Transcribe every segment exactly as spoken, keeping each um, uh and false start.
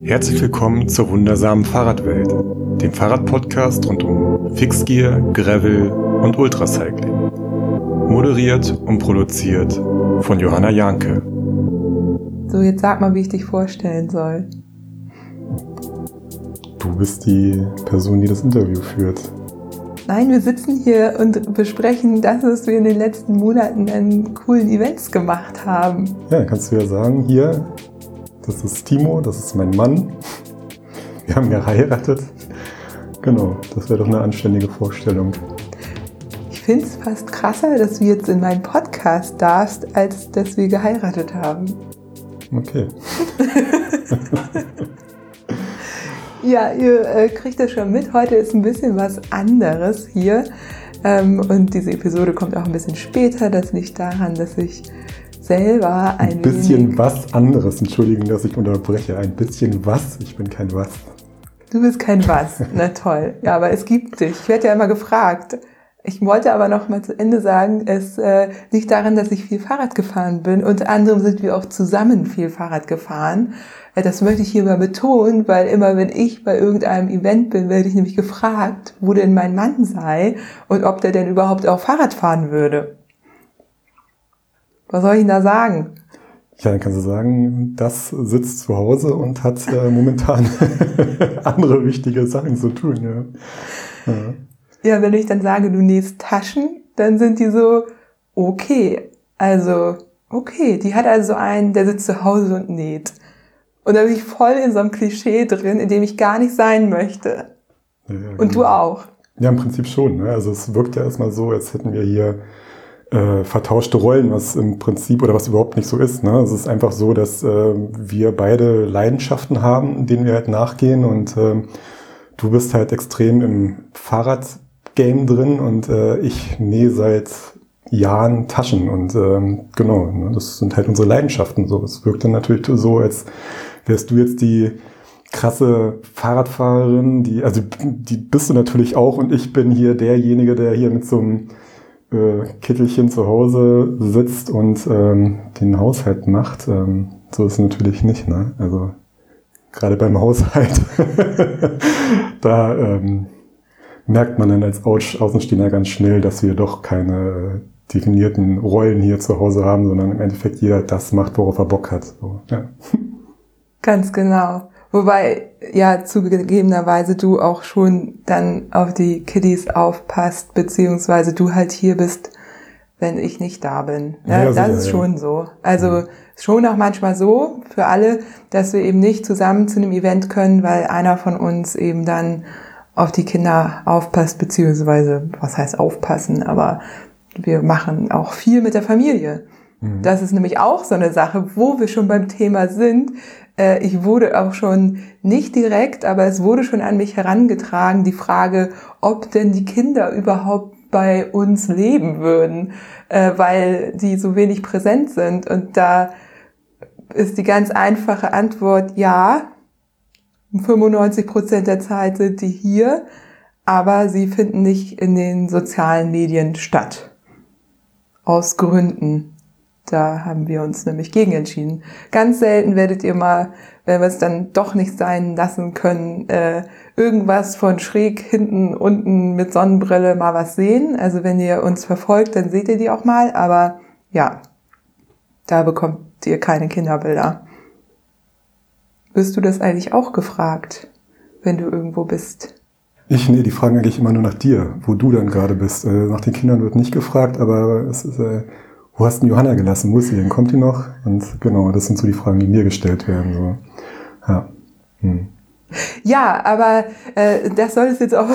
Herzlich willkommen zur wundersamen Fahrradwelt, dem Fahrradpodcast rund um Fixgear, Gravel und Ultracycling. Moderiert und produziert von Johanna Janke. So, jetzt sag mal, wie ich dich vorstellen soll. Du bist die Person, die das Interview führt. Nein, wir sitzen hier und besprechen das, was wir in den letzten Monaten an coolen Events gemacht haben. Ja, dann kannst du ja sagen, hier, das ist Timo, das ist mein Mann. Wir haben geheiratet. Genau, das wäre doch eine anständige Vorstellung. Ich finde es fast krasser, dass du jetzt in meinen Podcast darfst, als dass wir geheiratet haben. Okay. Ja, ihr äh, kriegt das schon mit. Heute ist ein bisschen was anderes hier. Ähm, und diese Episode kommt auch ein bisschen später. Das liegt daran, dass ich selber ein, ein bisschen was anderes. Entschuldigung, dass ich unterbreche. Ein bisschen was. Ich bin kein was. Du bist kein was. Na toll. Ja, aber es gibt dich. Ich werde ja immer gefragt. Ich wollte aber noch mal zu Ende sagen, es äh, liegt daran, dass ich viel Fahrrad gefahren bin. Unter anderem sind wir auch zusammen viel Fahrrad gefahren. Äh, das möchte ich hier mal betonen, weil immer wenn ich bei irgendeinem Event bin, werde ich nämlich gefragt, wo denn mein Mann sei und ob der denn überhaupt auch Fahrrad fahren würde. Was soll ich denn da sagen? Ja, dann kannst du sagen, das sitzt zu Hause und hat äh, momentan andere wichtige Sachen zu tun. Ja. Ja. Ja, wenn ich dann sage, du nähst Taschen, dann sind die so, okay, also, okay, die hat also einen, der sitzt zu Hause und näht. Und da bin ich voll in so einem Klischee drin, in dem ich gar nicht sein möchte. Ja, ja, und genau. Du auch. Ja, im Prinzip schon. Ne? Also es wirkt ja erstmal so, als hätten wir hier äh, vertauschte Rollen, was im Prinzip oder was überhaupt nicht so ist. Ne? Es ist einfach so, dass äh, wir beide Leidenschaften haben, denen wir halt nachgehen. Und äh, du bist halt extrem im Fahrrad Game drin und äh, ich nähe seit Jahren Taschen und ähm, genau, ne, das sind halt unsere Leidenschaften. So, es wirkt dann natürlich so, als wärst du jetzt die krasse Fahrradfahrerin, die, also die bist du natürlich auch und ich bin hier derjenige, der hier mit so einem äh, Kittelchen zu Hause sitzt und ähm, den Haushalt macht. Ähm, so ist es natürlich nicht, ne? Also gerade beim Haushalt, da ähm, merkt man dann als Außenstehender ganz schnell, dass wir doch keine definierten Rollen hier zu Hause haben, sondern im Endeffekt jeder das macht, worauf er Bock hat. So, ja. Ganz genau. Wobei ja zugegebenerweise du auch schon dann auf die Kiddies aufpasst, beziehungsweise du halt hier bist, wenn ich nicht da bin. Ja, ja, das sicher, ist schon ja. so. Also ja. Schon auch manchmal so für alle, dass wir eben nicht zusammen zu einem Event können, weil einer von uns eben dann auf die Kinder aufpasst, beziehungsweise, was heißt aufpassen, aber wir machen auch viel mit der Familie. Mhm. Das ist nämlich auch so eine Sache, wo wir schon beim Thema sind. Äh, ich wurde auch schon, nicht direkt, aber es wurde schon an mich herangetragen, die Frage, ob denn die Kinder überhaupt bei uns leben würden, äh, weil die so wenig präsent sind. Und da ist die ganz einfache Antwort, ja, fünfundneunzig Prozent der Zeit sind die hier, aber sie finden nicht in den sozialen Medien statt. Aus Gründen. Da haben wir uns nämlich gegen entschieden. Ganz selten werdet ihr mal, wenn wir es dann doch nicht sein lassen können, äh, irgendwas von schräg hinten, unten mit Sonnenbrille mal was sehen. Also wenn ihr uns verfolgt, dann seht ihr die auch mal. Aber ja, da bekommt ihr keine Kinderbilder. Wirst du das eigentlich auch gefragt, wenn du irgendwo bist? Ich, nee, die fragen eigentlich immer nur nach dir, wo du dann gerade bist. Äh, nach den Kindern wird nicht gefragt, aber es ist, äh, wo hast du Johanna gelassen? Wo ist sie denn? Kommt die noch? Und genau, das sind so die Fragen, die mir gestellt werden. So. Ja. Hm. Ja, aber äh, das soll es jetzt auch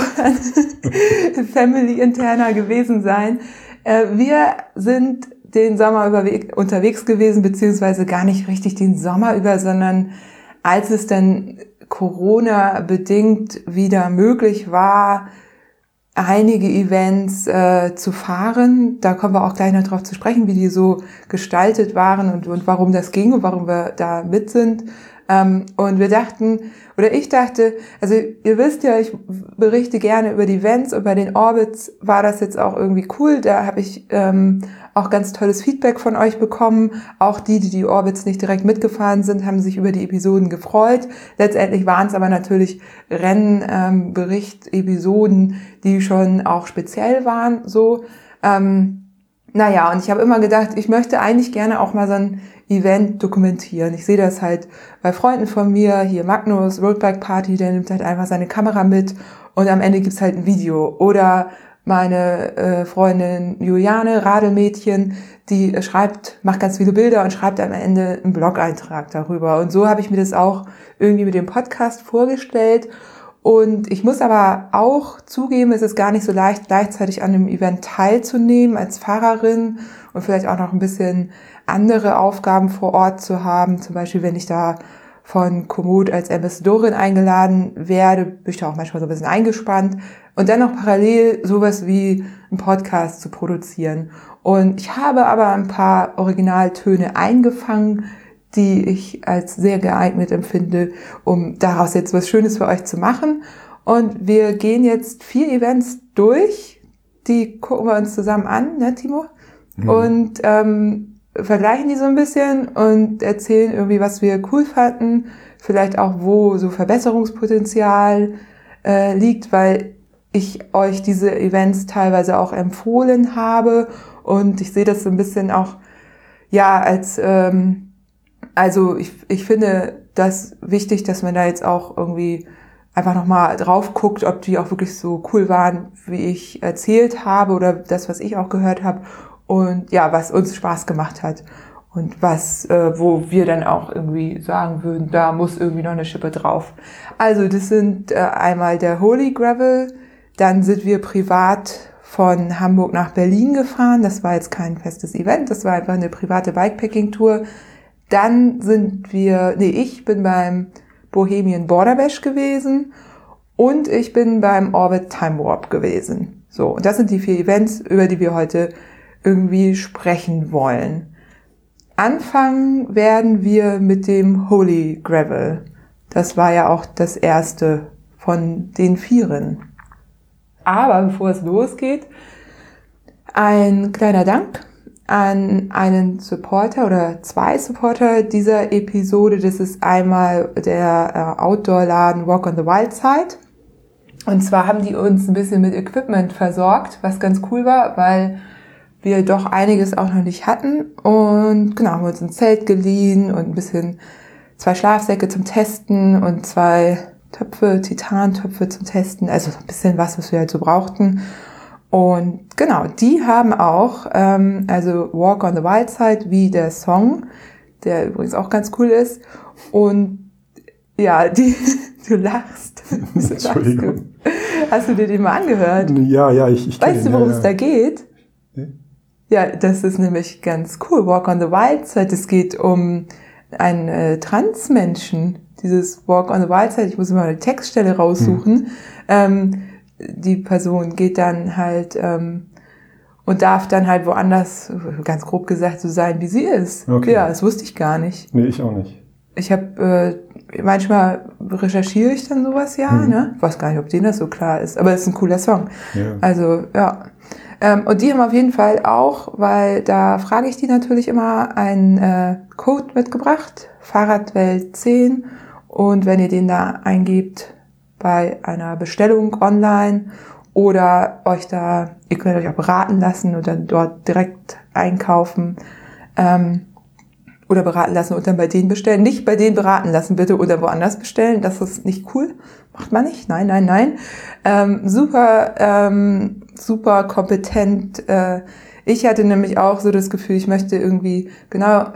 family-interner gewesen sein. Äh, wir sind den Sommer über unterwegs gewesen, beziehungsweise gar nicht richtig den Sommer über, sondern als es dann Corona-bedingt wieder möglich war, einige Events äh, zu fahren. Da kommen wir auch gleich noch drauf zu sprechen, wie die so gestaltet waren und, und warum das ging und warum wir da mit sind. Ähm, und wir dachten, oder ich dachte, also ihr wisst ja, ich berichte gerne über die Events und bei den Orbits war das jetzt auch irgendwie cool. Da habe ich ähm, auch ganz tolles Feedback von euch bekommen. Auch die, die die Orbits nicht direkt mitgefahren sind, haben sich über die Episoden gefreut. Letztendlich waren es aber natürlich Rennbericht-Episoden, die schon auch speziell waren, so. Ähm, naja, und ich habe immer gedacht, ich möchte eigentlich gerne auch mal so ein Event dokumentieren. Ich sehe das halt bei Freunden von mir, hier Magnus, Roadbike Party, der nimmt halt einfach seine Kamera mit und am Ende gibt's halt ein Video. Oder meine äh, Freundin Juliane, Radelmädchen, die äh, schreibt, macht ganz viele Bilder und schreibt am Ende einen Blog-Eintrag darüber. Und so habe ich mir das auch irgendwie mit dem Podcast vorgestellt. Und ich muss aber auch zugeben, es ist gar nicht so leicht, gleichzeitig an einem Event teilzunehmen als Fahrerin und vielleicht auch noch ein bisschen andere Aufgaben vor Ort zu haben. Zum Beispiel, wenn ich da von Komoot als Ambassadorin eingeladen werde, bin ich da auch manchmal so ein bisschen eingespannt. Und dann noch parallel sowas wie einen Podcast zu produzieren. Und ich habe aber ein paar Originaltöne eingefangen, die ich als sehr geeignet empfinde, um daraus jetzt was Schönes für euch zu machen. Und wir gehen jetzt vier Events durch, die gucken wir uns zusammen an, ne Timo? Mhm. Und ähm, vergleichen die so ein bisschen und erzählen irgendwie, was wir cool fanden, vielleicht auch, wo so Verbesserungspotenzial äh, liegt, weil ich euch diese Events teilweise auch empfohlen habe und ich sehe das so ein bisschen auch, ja, als ähm, Also ich, ich finde das wichtig, dass man da jetzt auch irgendwie einfach nochmal drauf guckt, ob die auch wirklich so cool waren, wie ich erzählt habe oder das, was ich auch gehört habe und ja, was uns Spaß gemacht hat und was, äh, wo wir dann auch irgendwie sagen würden, da muss irgendwie noch eine Schippe drauf. Also das sind äh, einmal der Holy Gravel, dann sind wir privat von Hamburg nach Berlin gefahren, das war jetzt kein festes Event, das war einfach eine private Bikepacking-Tour. Dann sind wir, nee, ich bin beim Bohemian Border Bash gewesen und ich bin beim Orbit Time Warp gewesen. So, und das sind die vier Events, über die wir heute irgendwie sprechen wollen. Anfangen werden wir mit dem Holy Gravel. Das war ja auch das erste von den vieren. Aber bevor es losgeht, ein kleiner Dank an einen Supporter oder zwei Supporter dieser Episode. Das ist einmal der äh, Outdoor-Laden Walk on the Wild Side. Und zwar haben die uns ein bisschen mit Equipment versorgt, was ganz cool war, weil wir doch einiges auch noch nicht hatten. Und genau, haben wir uns ein Zelt geliehen und ein bisschen zwei Schlafsäcke zum Testen und zwei Töpfe, Titantöpfe zum Testen. Also ein bisschen was, was wir halt so brauchten. Und genau, die haben auch, ähm, also Walk on the Wild Side, wie der Song, der übrigens auch ganz cool ist. Und ja, die, du lachst. Entschuldigung. Hast du dir den mal angehört? Ja, ja, ich, ich Weißt den, du, worum ja, es ja. da geht? Nee? Ja, das ist nämlich ganz cool. Walk on the Wild Side, es geht um einen äh, Transmenschen. Dieses Walk on the Wild Side, ich muss immer eine Textstelle raussuchen. Hm. Ähm, die Person geht dann halt ähm, und darf dann halt woanders, ganz grob gesagt, so sein, wie sie ist. Okay. Ja, das wusste ich gar nicht. Nee, ich auch nicht. Ich habe, äh, manchmal recherchiere ich dann sowas, ja, hm. ne? Ich weiß gar nicht, ob denen das so klar ist, aber es ist ein cooler Song. Ja. Also, ja. Ähm, und die haben auf jeden Fall auch, weil da frage ich die natürlich immer, einen äh, Code mitgebracht, Fahrradwelt zehn. Und wenn ihr den da eingebt, bei einer Bestellung online oder euch da, ihr könnt euch auch beraten lassen und dann dort direkt einkaufen ähm, oder beraten lassen und dann bei denen bestellen. Nicht bei denen beraten lassen bitte oder woanders bestellen, das ist nicht cool, macht man nicht, nein, nein, nein. Ähm, super, ähm, super kompetent. Äh, ich hatte nämlich auch so das Gefühl, ich möchte irgendwie genau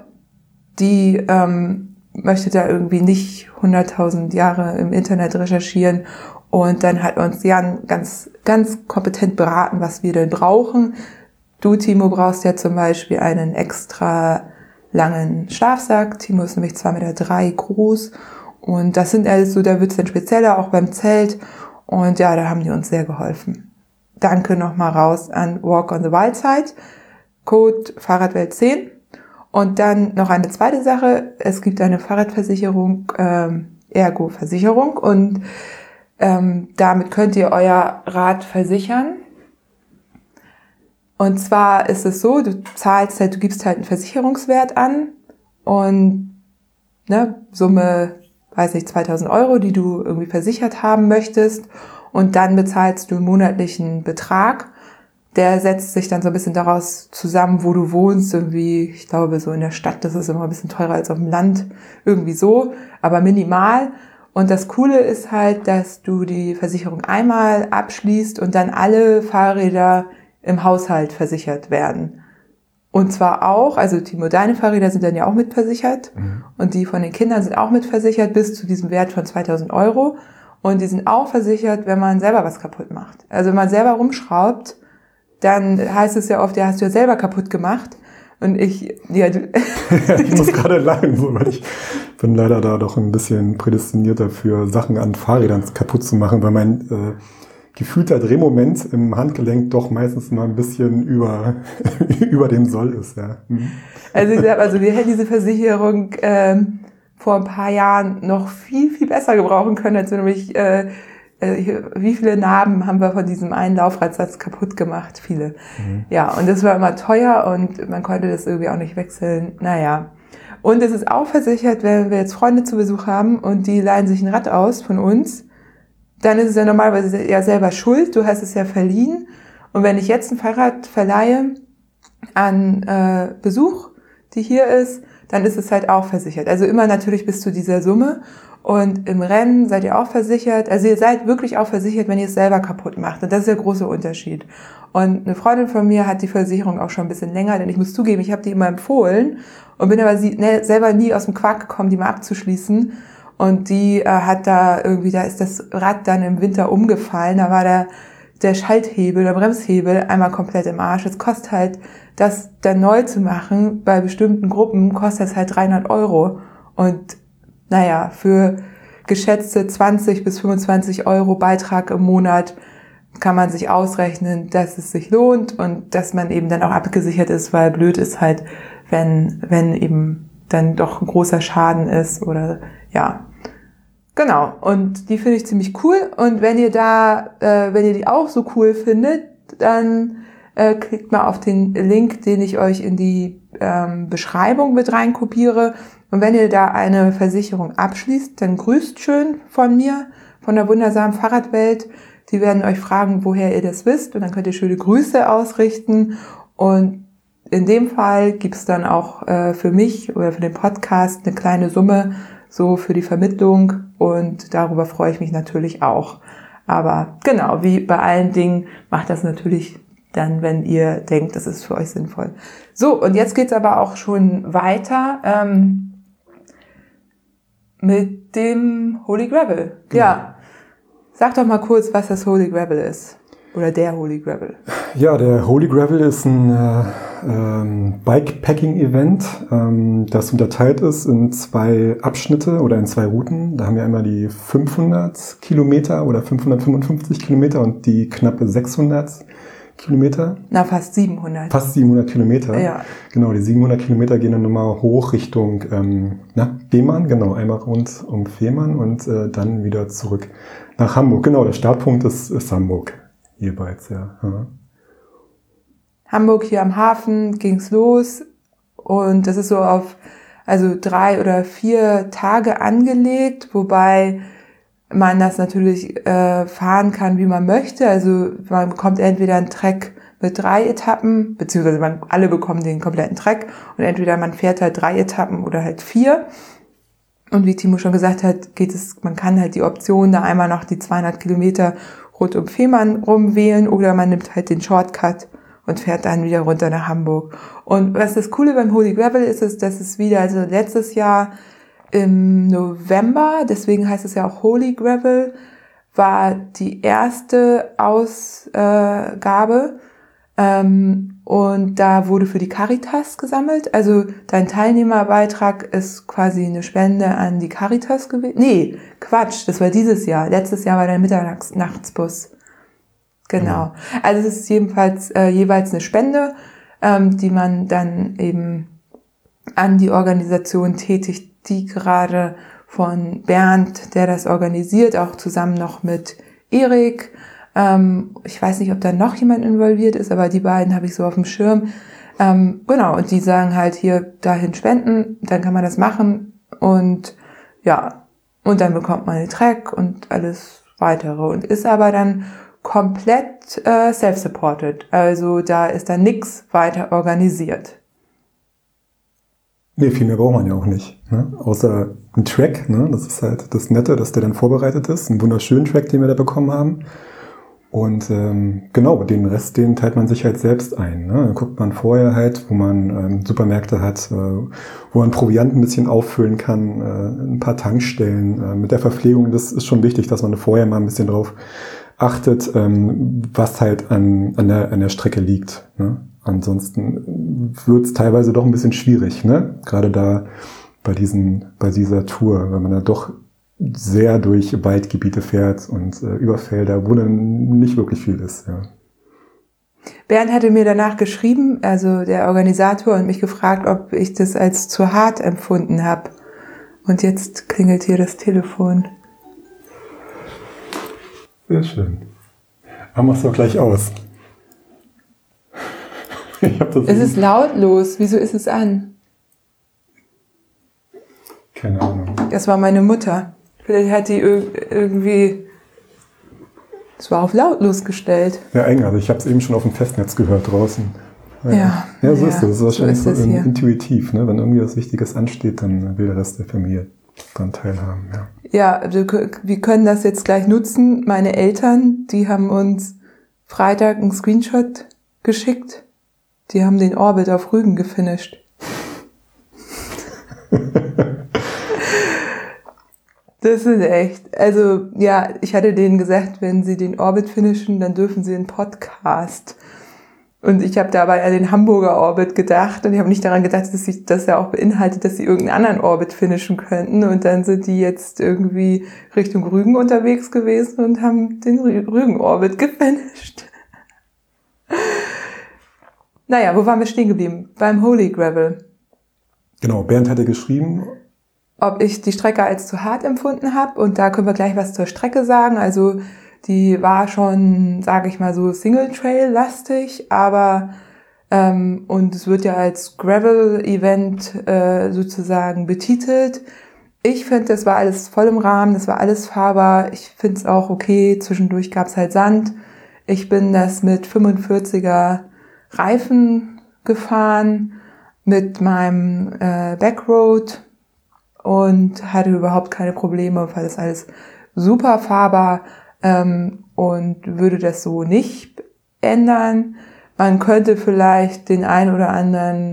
die ähm, möchte da irgendwie nicht hunderttausend Jahre im Internet recherchieren und dann hat uns Jan ganz, ganz kompetent beraten, was wir denn brauchen. Du, Timo, brauchst ja zum Beispiel einen extra langen Schlafsack. Timo ist nämlich zwei Komma drei Meter groß und das sind alles so, da wird's dann spezieller, auch beim Zelt und ja, da haben die uns sehr geholfen. Danke nochmal raus an Walk on the Wild Side, Code Fahrradwelt zehn. Und dann noch eine zweite Sache, es gibt eine Fahrradversicherung, ähm, Ergo-Versicherung und ähm, damit könnt ihr euer Rad versichern. Und zwar ist es so, du zahlst halt, du gibst halt einen Versicherungswert an und ne, Summe, weiß nicht, zweitausend Euro, die du irgendwie versichert haben möchtest, und dann bezahlst du einen monatlichen Betrag. Der setzt sich dann so ein bisschen daraus zusammen, wo du wohnst, irgendwie, ich glaube, so in der Stadt, das ist immer ein bisschen teurer als auf dem Land, irgendwie so, aber minimal. Und das Coole ist halt, dass du die Versicherung einmal abschließt und dann alle Fahrräder im Haushalt versichert werden. Und zwar auch, also Timo, deine Fahrräder sind dann ja auch mitversichert, mhm. und die von den Kindern sind auch mitversichert bis zu diesem Wert von zweitausend Euro. Und die sind auch versichert, wenn man selber was kaputt macht. Also wenn man selber rumschraubt, dann heißt es ja oft, ja, hast du ja selber kaputt gemacht. Und ich, ja, du ich muss gerade lachen, so, weil ich bin leider da doch ein bisschen prädestiniert dafür, Sachen an Fahrrädern kaputt zu machen, weil mein äh, gefühlter Drehmoment im Handgelenk doch meistens mal ein bisschen über, über dem Soll ist, ja. Mhm. Also ich sag, also wir hätten diese Versicherung ähm, vor ein paar Jahren noch viel, viel besser gebrauchen können, als wenn nämlich äh, äh, wie viele Narben haben wir von diesem einen Laufradsatz kaputt gemacht? Viele. Mhm. Ja, und das war immer teuer und man konnte das irgendwie auch nicht wechseln. Naja. Und es ist auch versichert, wenn wir jetzt Freunde zu Besuch haben und die leihen sich ein Rad aus von uns, dann ist es ja normalerweise ja selber schuld, du hast es ja verliehen. Und wenn ich jetzt ein Fahrrad verleihe an äh, Besuch, die hier ist, dann ist es halt auch versichert. Also immer natürlich bis zu dieser Summe. Und im Rennen seid ihr auch versichert. Also ihr seid wirklich auch versichert, wenn ihr es selber kaputt macht. Und das ist der große Unterschied. Und eine Freundin von mir hat die Versicherung auch schon ein bisschen länger, denn ich muss zugeben, ich habe die immer empfohlen und bin aber sie, ne, selber nie aus dem Quark gekommen, die mal abzuschließen. Und die äh, hat da irgendwie, da ist das Rad dann im Winter umgefallen. Da war der, der Schalthebel, der Bremshebel einmal komplett im Arsch. Es kostet halt, das dann neu zu machen, bei bestimmten Gruppen kostet das halt dreihundert Euro. Und naja, für geschätzte zwanzig bis fünfundzwanzig Euro Beitrag im Monat kann man sich ausrechnen, dass es sich lohnt und dass man eben dann auch abgesichert ist, weil blöd ist halt, wenn, wenn eben dann doch ein großer Schaden ist oder ja. Genau, und die finde ich ziemlich cool. Und wenn ihr da, äh, wenn ihr die auch so cool findet, dann äh, klickt mal auf den Link, den ich euch in die ähm, Beschreibung mit reinkopiere. Und wenn ihr da eine Versicherung abschließt, dann grüßt schön von mir, von der wundersamen Fahrradwelt. Die werden euch fragen, woher ihr das wisst. Und dann könnt ihr schöne Grüße ausrichten. Und in dem Fall gibt's dann auch äh, für mich oder für den Podcast eine kleine Summe, so für die Vermittlung, und darüber freue ich mich natürlich auch. Aber genau, wie bei allen Dingen, macht das natürlich dann, wenn ihr denkt, das ist für euch sinnvoll. So, und jetzt geht's aber auch schon weiter ähm, mit dem Holy Gravel. Genau. Ja, sag doch mal kurz, was das Holy Gravel ist. Oder der Holy Gravel. Ja, der Holy Gravel ist ein äh, ähm, Bikepacking-Event, ähm, das unterteilt ist in zwei Abschnitte oder in zwei Routen. Da haben wir einmal die fünfhundert Kilometer oder fünfhundertfünfundfünfzig Kilometer und die knappe sechshundert Kilometer. Na, fast siebenhundert. Fast siebenhundert Kilometer. Ja. Genau, die siebenhundert Kilometer gehen dann nochmal hoch Richtung ähm, na, Fehmarn, genau, einmal rund um Fehmarn und äh, dann wieder zurück nach Hamburg. Genau, der Startpunkt ist, ist Hamburg. Jeweils, ja. ja. Hamburg, hier am Hafen, ging's los. Und das ist so auf, also drei oder vier Tage angelegt, wobei man das natürlich äh, fahren kann, wie man möchte. Also man bekommt entweder einen Trek mit drei Etappen, beziehungsweise man, alle bekommen den kompletten Trek. Und entweder man fährt halt drei Etappen oder halt vier. Und wie Timo schon gesagt hat, geht es, man kann halt die Option da einmal noch die zweihundert Kilometer rund um Fehmarn rumwählen oder man nimmt halt den Shortcut und fährt dann wieder runter nach Hamburg. Und was das Coole beim Holy Gravel ist, ist, dass es wieder, also letztes Jahr im November, deswegen heißt es ja auch Holy Gravel, war die erste Ausgabe. Ähm, und da wurde für die Caritas gesammelt. Also dein Teilnehmerbeitrag ist quasi eine Spende an die Caritas gewesen. Nee, Quatsch, das war dieses Jahr. Letztes Jahr war der Mitternachtsbus. Genau. Also es ist jedenfalls äh, jeweils eine Spende, ähm, die man dann eben an die Organisation tätigt, die gerade von Bernd, der das organisiert, auch zusammen noch mit Erik, Ähm, ich weiß nicht, ob da noch jemand involviert ist, aber die beiden habe ich so auf dem Schirm. Ähm, genau, und die sagen halt hier dahin spenden, dann kann man das machen und ja, und dann bekommt man den Track und alles weitere und ist aber dann komplett äh, self-supported. Also da ist dann nichts weiter organisiert. Nee, viel mehr braucht man ja auch nicht. Ne? Außer ein Track, ne? Das ist halt das Nette, dass der dann vorbereitet ist. Ein wunderschönen Track, den wir da bekommen haben. Und ähm, genau, den Rest, den teilt man sich halt selbst ein. Ne? Dann guckt man vorher halt, wo man ähm, Supermärkte hat, äh, wo man Proviant ein bisschen auffüllen kann, äh, ein paar Tankstellen. Äh, mit der Verpflegung, das ist schon wichtig, dass man vorher mal ein bisschen drauf achtet, ähm, was halt an, an, der, an der Strecke liegt. Ne? Ansonsten wird es teilweise doch ein bisschen schwierig, ne? Gerade da bei diesen, bei dieser Tour, weil man da doch sehr durch Waldgebiete fährt und äh, über Felder, wo dann nicht wirklich viel ist. Ja. Bernd hatte mir danach geschrieben, also der Organisator, und mich gefragt, ob ich das als zu hart empfunden habe. Und jetzt klingelt hier das Telefon. Sehr schön. Aber mach's doch gleich aus. Ich hab das es ist lautlos. Wieso ist es an? Keine Ahnung. Das war meine Mutter. Vielleicht hat die irgendwie... Es war auf lautlos gestellt. Ja, eng. Also ich habe es eben schon auf dem Festnetz gehört draußen. Ja, ja, ja so ja, ist es. Das ist wahrscheinlich so, so intuitiv. Ne? Wenn irgendwie was Wichtiges ansteht, dann will der Rest der Familie daran teilhaben. Ja, ja also wir können das jetzt gleich nutzen. Meine Eltern, die haben uns Freitag einen Screenshot geschickt. Die haben den Orbit auf Rügen gefinisht. Das ist echt. Also, ja, ich hatte denen gesagt, wenn sie den Orbit finishen, dann dürfen sie einen Podcast. Und ich habe dabei an den Hamburger Orbit gedacht und ich habe nicht daran gedacht, dass ich das ja auch beinhaltet, dass sie irgendeinen anderen Orbit finishen könnten. Und dann sind die jetzt irgendwie Richtung Rügen unterwegs gewesen und haben den Rügen-Orbit gefinisht. Naja, wo waren wir stehen geblieben? Beim Holy Gravel. Genau, Bernd hatte geschrieben, ob ich die Strecke als zu hart empfunden habe. Und da können wir gleich was zur Strecke sagen. Also die war schon, sage ich mal so, Single-Trail-lastig, aber ähm, und es wird ja als Gravel-Event äh, sozusagen betitelt. Ich finde, das war alles voll im Rahmen, das war alles fahrbar. Ich finde es auch okay, zwischendurch gab es halt Sand. Ich bin das mit fünfundvierziger Reifen gefahren, mit meinem äh, Backroad und hatte überhaupt keine Probleme, weil das alles super fahrbar ähm, und würde das so nicht ändern. Man könnte vielleicht den einen oder anderen,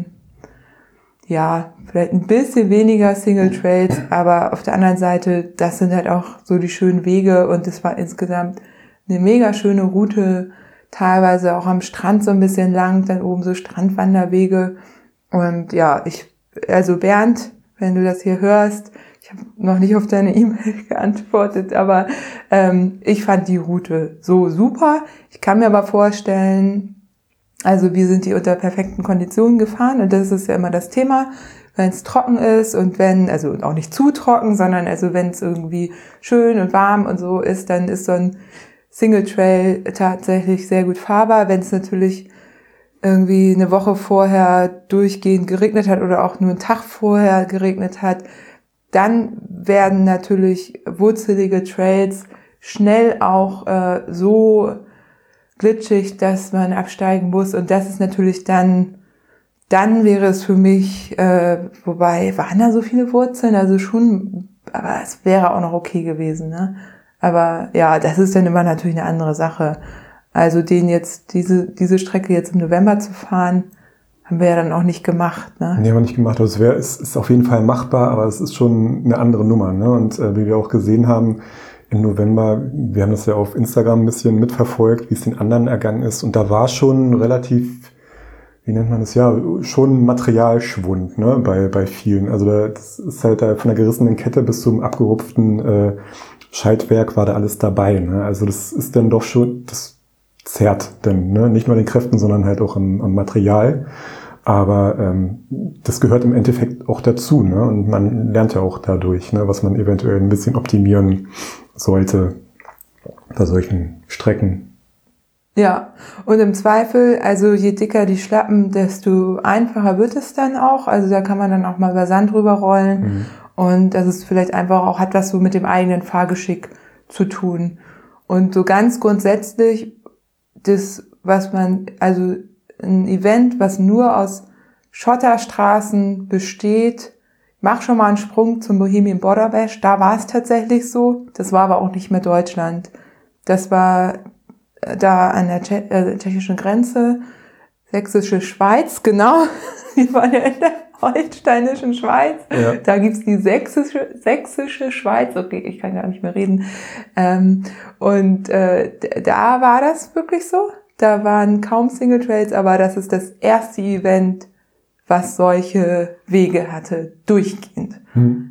ja, vielleicht ein bisschen weniger Single Trails, aber auf der anderen Seite, das sind halt auch so die schönen Wege und es war insgesamt eine mega schöne Route, teilweise auch am Strand so ein bisschen lang, dann oben so Strandwanderwege. Und ja, ich, also Bernd, wenn du das hier hörst, ich habe noch nicht auf deine E-Mail geantwortet, aber ähm, ich fand die Route so super. Ich kann mir aber vorstellen, also wir sind die unter perfekten Konditionen gefahren und das ist ja immer das Thema, wenn es trocken ist und wenn, also auch nicht zu trocken, sondern also wenn es irgendwie schön und warm und so ist, dann ist so ein Single Trail tatsächlich sehr gut fahrbar. Wenn es natürlich irgendwie eine Woche vorher durchgehend geregnet hat oder auch nur einen Tag vorher geregnet hat, dann werden natürlich wurzelige Trails schnell auch äh, so glitschig, dass man absteigen muss. Und das ist natürlich dann, dann wäre es für mich, äh, wobei, waren da so viele Wurzeln? Also schon, aber es wäre auch noch okay gewesen, ne? Aber ja, das ist dann immer natürlich eine andere Sache. Also den jetzt, diese, diese Strecke jetzt im November zu fahren, haben wir ja dann auch nicht gemacht, ne? Nee, haben wir nicht gemacht. Also es wäre, es ist auf jeden Fall machbar, aber es ist schon eine andere Nummer, ne? Und äh, wie wir auch gesehen haben, im November, wir haben das ja auf Instagram ein bisschen mitverfolgt, wie es den anderen ergangen ist. Und da war schon relativ, wie nennt man das, ja, schon Materialschwund, ne, bei, bei vielen. Also das ist halt da von der gerissenen Kette bis zum abgerupften äh, Schaltwerk war da alles dabei, ne? Also das ist dann doch schon, das zerrt dann, ne? Nicht nur an den Kräften, sondern halt auch am, am Material. Aber ähm, das gehört im Endeffekt auch dazu, ne? Und man lernt ja auch dadurch, ne, was man eventuell ein bisschen optimieren sollte bei solchen Strecken. Ja, und im Zweifel, also je dicker die Schlappen, desto einfacher wird es dann auch. Also da kann man dann auch mal über Sand drüber rollen. Mhm. Und das ist vielleicht einfach auch, hat was so mit dem eigenen Fahrgeschick zu tun. Und so ganz grundsätzlich, das, was man, also ein Event, was nur aus Schotterstraßen besteht, mach schon mal einen Sprung zum Bohemian Border Bash, da war es tatsächlich so. Das war aber auch nicht mehr Deutschland. Das war da an der Tsche- äh, tschechischen Grenze, sächsische Schweiz, genau. Wir waren ja in der holsteinischen Schweiz. Ja. Da gibt's die sächsische, sächsische Schweiz. Okay, ich kann gar nicht mehr reden. Ähm, und äh, da war das wirklich so. Da waren kaum Single Trails, aber das ist das erste Event, was solche Wege hatte, durchgehend. Hm.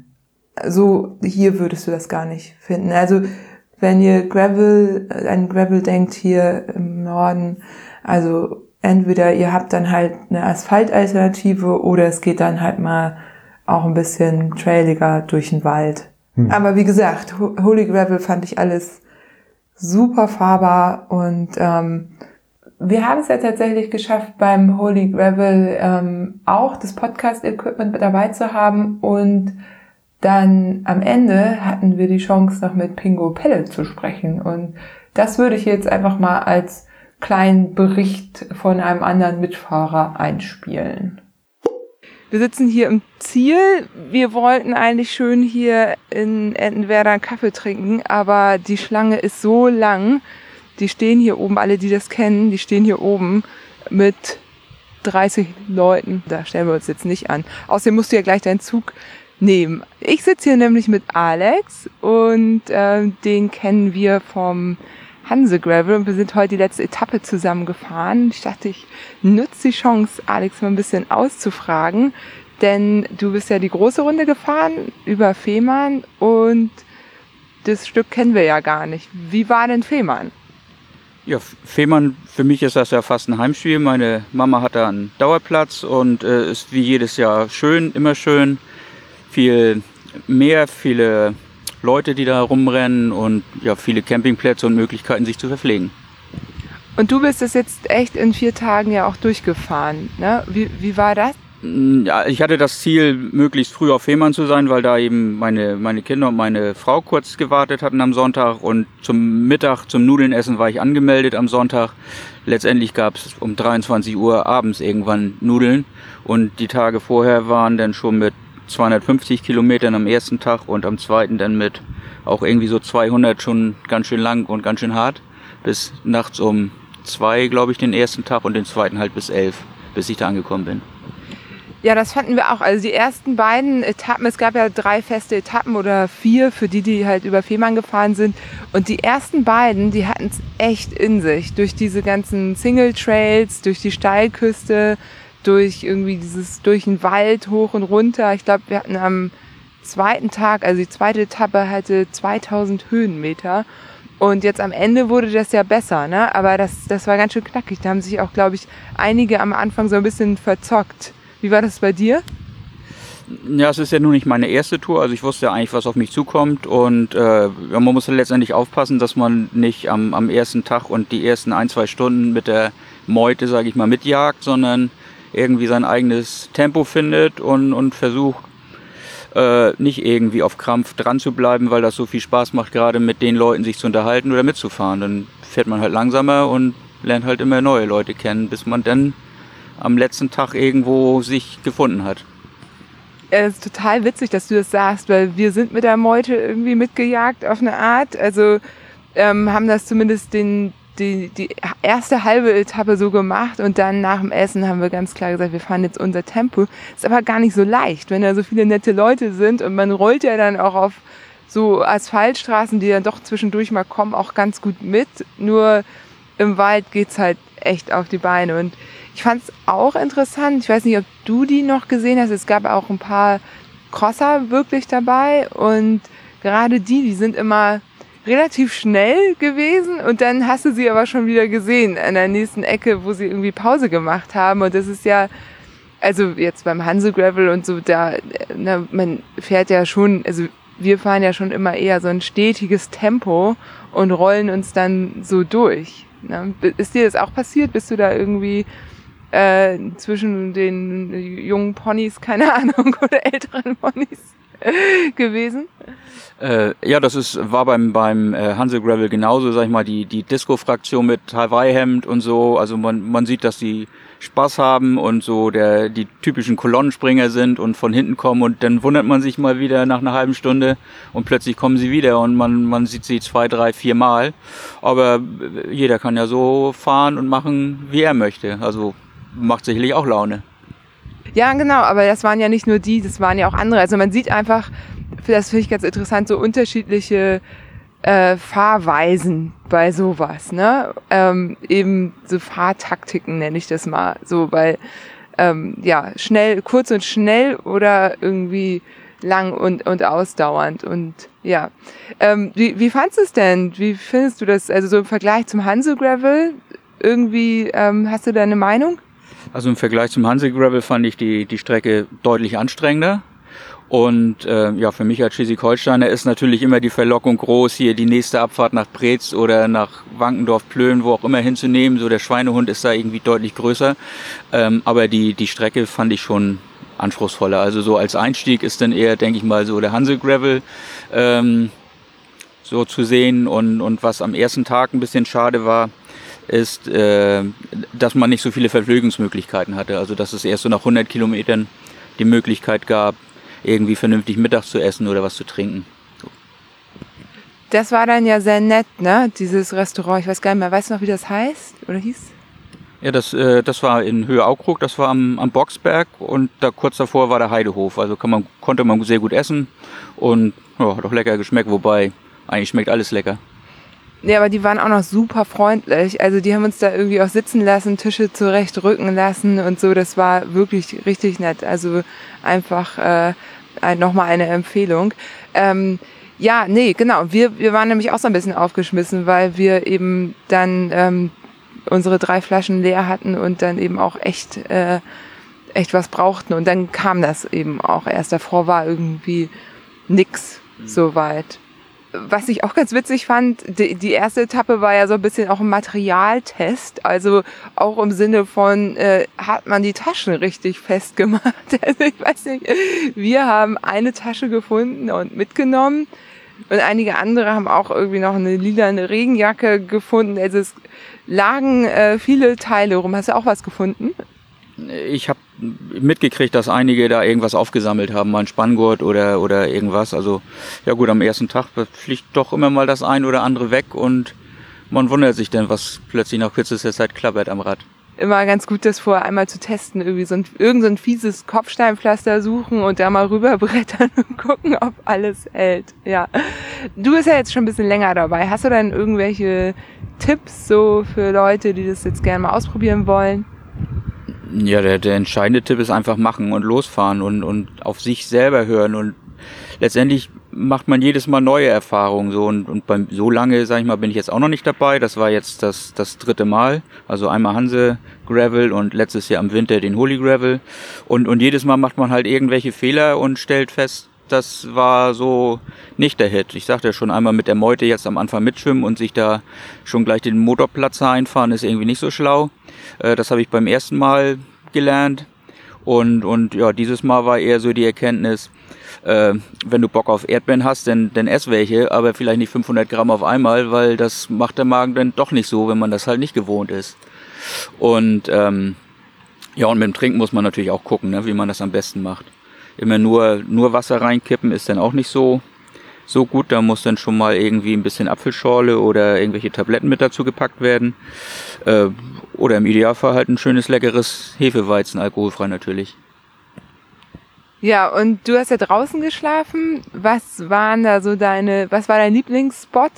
So, hier würdest du das gar nicht finden. Also, wenn ihr Gravel, an Gravel denkt hier im Norden, also entweder ihr habt dann halt eine Asphaltalternative oder es geht dann halt mal auch ein bisschen trailiger durch den Wald. Hm. Aber wie gesagt, Holy Gravel fand ich alles super fahrbar und ähm, wir haben es ja tatsächlich geschafft, beim Holy Gravel ähm, auch das Podcast-Equipment dabei zu haben und dann am Ende hatten wir die Chance, noch mit Pingo Pellet zu sprechen. Und das würde ich jetzt einfach mal als kleinen Bericht von einem anderen Mitfahrer einspielen. Wir sitzen hier im Ziel. Wir wollten eigentlich schön hier in Entenwerder einen Kaffee trinken, aber die Schlange ist so lang. Die stehen hier oben, alle, die das kennen, die stehen hier oben mit dreißig Leuten. Da stellen wir uns jetzt nicht an. Außerdem musst du ja gleich deinen Zug nehmen. Ich sitze hier nämlich mit Alex und äh, den kennen wir vom Hanse Gravel und wir sind heute die letzte Etappe zusammen gefahren. Ich dachte, ich nutze die Chance, Alex mal ein bisschen auszufragen, denn du bist ja die große Runde gefahren über Fehmarn und das Stück kennen wir ja gar nicht. Wie war denn Fehmarn? Ja, Fehmarn, für mich ist das ja fast ein Heimspiel. Meine Mama hat da einen Dauerplatz und äh, ist wie jedes Jahr schön, immer schön. Viel Meer, viele Leute, die da rumrennen und ja, viele Campingplätze und Möglichkeiten, sich zu verpflegen. Und du bist es jetzt echt in vier Tagen ja auch durchgefahren, ne? Wie, wie war das? Ja, ich hatte das Ziel, möglichst früh auf Fehmarn zu sein, weil da eben meine, meine Kinder und meine Frau kurz gewartet hatten am Sonntag. Und zum Mittag, zum Nudelnessen war ich angemeldet am Sonntag. Letztendlich gab es um dreiundzwanzig Uhr abends irgendwann Nudeln. Und die Tage vorher waren dann schon mit zweihundertfünfzig Kilometern am ersten Tag und am zweiten dann mit auch irgendwie so zweihundert schon ganz schön lang und ganz schön hart. Bis nachts um zwei, glaube ich, den ersten Tag und den zweiten halt bis elf, bis ich da angekommen bin. Ja, das fanden wir auch. Also die ersten beiden Etappen, es gab ja drei feste Etappen oder vier für die, die halt über Fehmarn gefahren sind. Und die ersten beiden, die hatten es echt in sich. Durch diese ganzen Single Trails, durch die Steilküste, durch irgendwie dieses, durch den Wald hoch und runter. Ich glaube, wir hatten am zweiten Tag, also die zweite Etappe hatte zweitausend Höhenmeter. Und jetzt am Ende wurde das ja besser, ne? Aber das, das war ganz schön knackig. Da haben sich auch, glaube ich, einige am Anfang so ein bisschen verzockt. Wie war das bei dir? Ja, es ist ja nun nicht meine erste Tour, also ich wusste ja eigentlich, was auf mich zukommt und äh, man muss letztendlich aufpassen, dass man nicht am, am ersten Tag und die ersten ein, zwei Stunden mit der Meute, sage ich mal, mitjagt, sondern irgendwie sein eigenes Tempo findet und, und versucht, äh, nicht irgendwie auf Krampf dran zu bleiben, weil das so viel Spaß macht, gerade mit den Leuten sich zu unterhalten oder mitzufahren. Dann fährt man halt langsamer und lernt halt immer neue Leute kennen, bis man dann am letzten Tag irgendwo sich gefunden hat. Ja, es ist total witzig, dass du das sagst, weil wir sind mit der Meute irgendwie mitgejagt auf eine Art. Also ähm, haben das zumindest den, die, die erste halbe Etappe so gemacht und dann nach dem Essen haben wir ganz klar gesagt, wir fahren jetzt unser Tempo. Ist aber gar nicht so leicht, wenn da so viele nette Leute sind und man rollt ja dann auch auf so Asphaltstraßen, die dann doch zwischendurch mal kommen, auch ganz gut mit. Nur im Wald geht's halt echt auf die Beine und ich fand es auch interessant, ich weiß nicht, ob du die noch gesehen hast, es gab auch ein paar Crosser wirklich dabei und gerade die, die sind immer relativ schnell gewesen und dann hast du sie aber schon wieder gesehen an der nächsten Ecke, wo sie irgendwie Pause gemacht haben und das ist ja, also jetzt beim Hanse Gravel und so, da, na, man fährt ja schon, also wir fahren ja schon immer eher so ein stetiges Tempo und rollen uns dann so durch. Ne? Ist dir das auch passiert? Bist du da irgendwie äh, zwischen den jungen Ponys, keine Ahnung, oder älteren Ponys gewesen? Äh, ja, das ist war beim beim äh, Hansel Gravel genauso, sag ich mal, die die Disco-Fraktion mit Hawaii-Hemd und so. Also man man sieht, dass die Spaß haben und so der die typischen Kolonnenspringer sind und von hinten kommen und dann wundert man sich mal wieder nach einer halben Stunde und plötzlich kommen sie wieder und man man sieht sie zwei, drei, vier Mal. Aber jeder kann ja so fahren und machen, wie er möchte. Also macht sicherlich auch Laune. Ja, genau, aber das waren ja nicht nur die, das waren ja auch andere. Also man sieht einfach, das finde ich ganz interessant, so unterschiedliche äh, Fahrweisen bei sowas, ne? Ähm, eben so Fahrtaktiken nenne ich das mal, so, weil ähm, ja, schnell, kurz und schnell oder irgendwie lang und, und ausdauernd und ja. Ähm, wie, wie fandst du es denn? Wie findest du das, also so im Vergleich zum Hansel Gravel? Irgendwie, ähm, hast du da eine Meinung? Also im Vergleich zum Hansel Gravel fand ich die die Strecke deutlich anstrengender. Und äh, ja, für mich als Schleswig-Holsteiner ist natürlich immer die Verlockung groß, hier die nächste Abfahrt nach Preetz oder nach Wankendorf-Plön, wo auch immer hinzunehmen. So der Schweinehund ist da irgendwie deutlich größer. Ähm, aber die die Strecke fand ich schon anspruchsvoller. Also so als Einstieg ist dann eher, denke ich mal, so der Hansel Gravel ähm, so zu sehen. Und, und was am ersten Tag ein bisschen schade war, ist, äh, dass man nicht so viele Verpflegungsmöglichkeiten hatte. Also dass es erst so nach hundert Kilometern die Möglichkeit gab, irgendwie vernünftig Mittag zu essen oder was zu trinken. So. Das war dann ja sehr nett, ne? Dieses Restaurant. Ich weiß gar nicht mehr, weißt du noch, wie das heißt oder hieß? Ja, das, äh, das war in Höhe Aukrug, das war am, am Boxberg und da kurz davor war der Heidehof. Also kann man, konnte man sehr gut essen und ja, hat auch lecker geschmeckt, wobei eigentlich schmeckt alles lecker. Ja, aber die waren auch noch super freundlich. Also die haben uns da irgendwie auch sitzen lassen, Tische zurechtrücken lassen und so. Das war wirklich richtig nett. Also einfach äh, nochmal eine Empfehlung. Ähm, ja, nee, genau. Wir, wir waren nämlich auch so ein bisschen aufgeschmissen, weil wir eben dann ähm, unsere drei Flaschen leer hatten und dann eben auch echt, äh, echt was brauchten. Und dann kam das eben auch erst. Davor war irgendwie nix mhm. soweit. Was ich auch ganz witzig fand, die, die erste Etappe war ja so ein bisschen auch ein Materialtest, also auch im Sinne von, äh, hat man die Taschen richtig festgemacht? Also ich weiß nicht, wir haben eine Tasche gefunden und mitgenommen und einige andere haben auch irgendwie noch eine lilane Regenjacke gefunden. Also es lagen äh, viele Teile rum. Hast du auch was gefunden? Ich habe mitgekriegt, dass einige da irgendwas aufgesammelt haben, mal ein Spanngurt oder oder irgendwas. Also ja gut, am ersten Tag fliegt doch immer mal das ein oder andere weg und man wundert sich dann, was plötzlich nach kürzester Zeit klappert am Rad. Immer ganz gut, das vorher einmal zu testen, irgendwie so ein, irgend so ein fieses Kopfsteinpflaster suchen und da mal rüberbrettern und gucken, ob alles hält. Ja. Du bist ja jetzt schon ein bisschen länger dabei. Hast du dann irgendwelche Tipps so für Leute, die das jetzt gerne mal ausprobieren wollen? Ja, der, der entscheidende Tipp ist einfach machen und losfahren und, und auf sich selber hören und letztendlich macht man jedes Mal neue Erfahrungen so und, und beim, so lange, sag ich mal, bin ich jetzt auch noch nicht dabei. Das war jetzt das, das dritte Mal, also einmal Hanse Gravel und letztes Jahr im Winter den Holy Gravel und, und jedes Mal macht man halt irgendwelche Fehler und stellt fest, das war so nicht der Hit. Ich sagte ja schon einmal mit der Meute jetzt am Anfang mitschwimmen und sich da schon gleich den Motorplatz einfahren, ist irgendwie nicht so schlau. Das habe ich beim ersten Mal gelernt. Und, und ja, dieses Mal war eher so die Erkenntnis, äh, wenn du Bock auf Erdbeeren hast, dann, dann ess welche, aber vielleicht nicht fünfhundert Gramm auf einmal, weil das macht der Magen dann doch nicht so, wenn man das halt nicht gewohnt ist. Und ähm, ja, und mit dem Trinken muss man natürlich auch gucken, ne, wie man das am besten macht. Immer nur, nur Wasser reinkippen ist dann auch nicht so, so gut. Da muss dann schon mal irgendwie ein bisschen Apfelschorle oder irgendwelche Tabletten mit dazu gepackt werden. Äh, oder im Idealfall halt ein schönes, leckeres Hefeweizen, alkoholfrei natürlich. Ja, und du hast ja draußen geschlafen. Was waren da so deine, was war dein Lieblingsspot?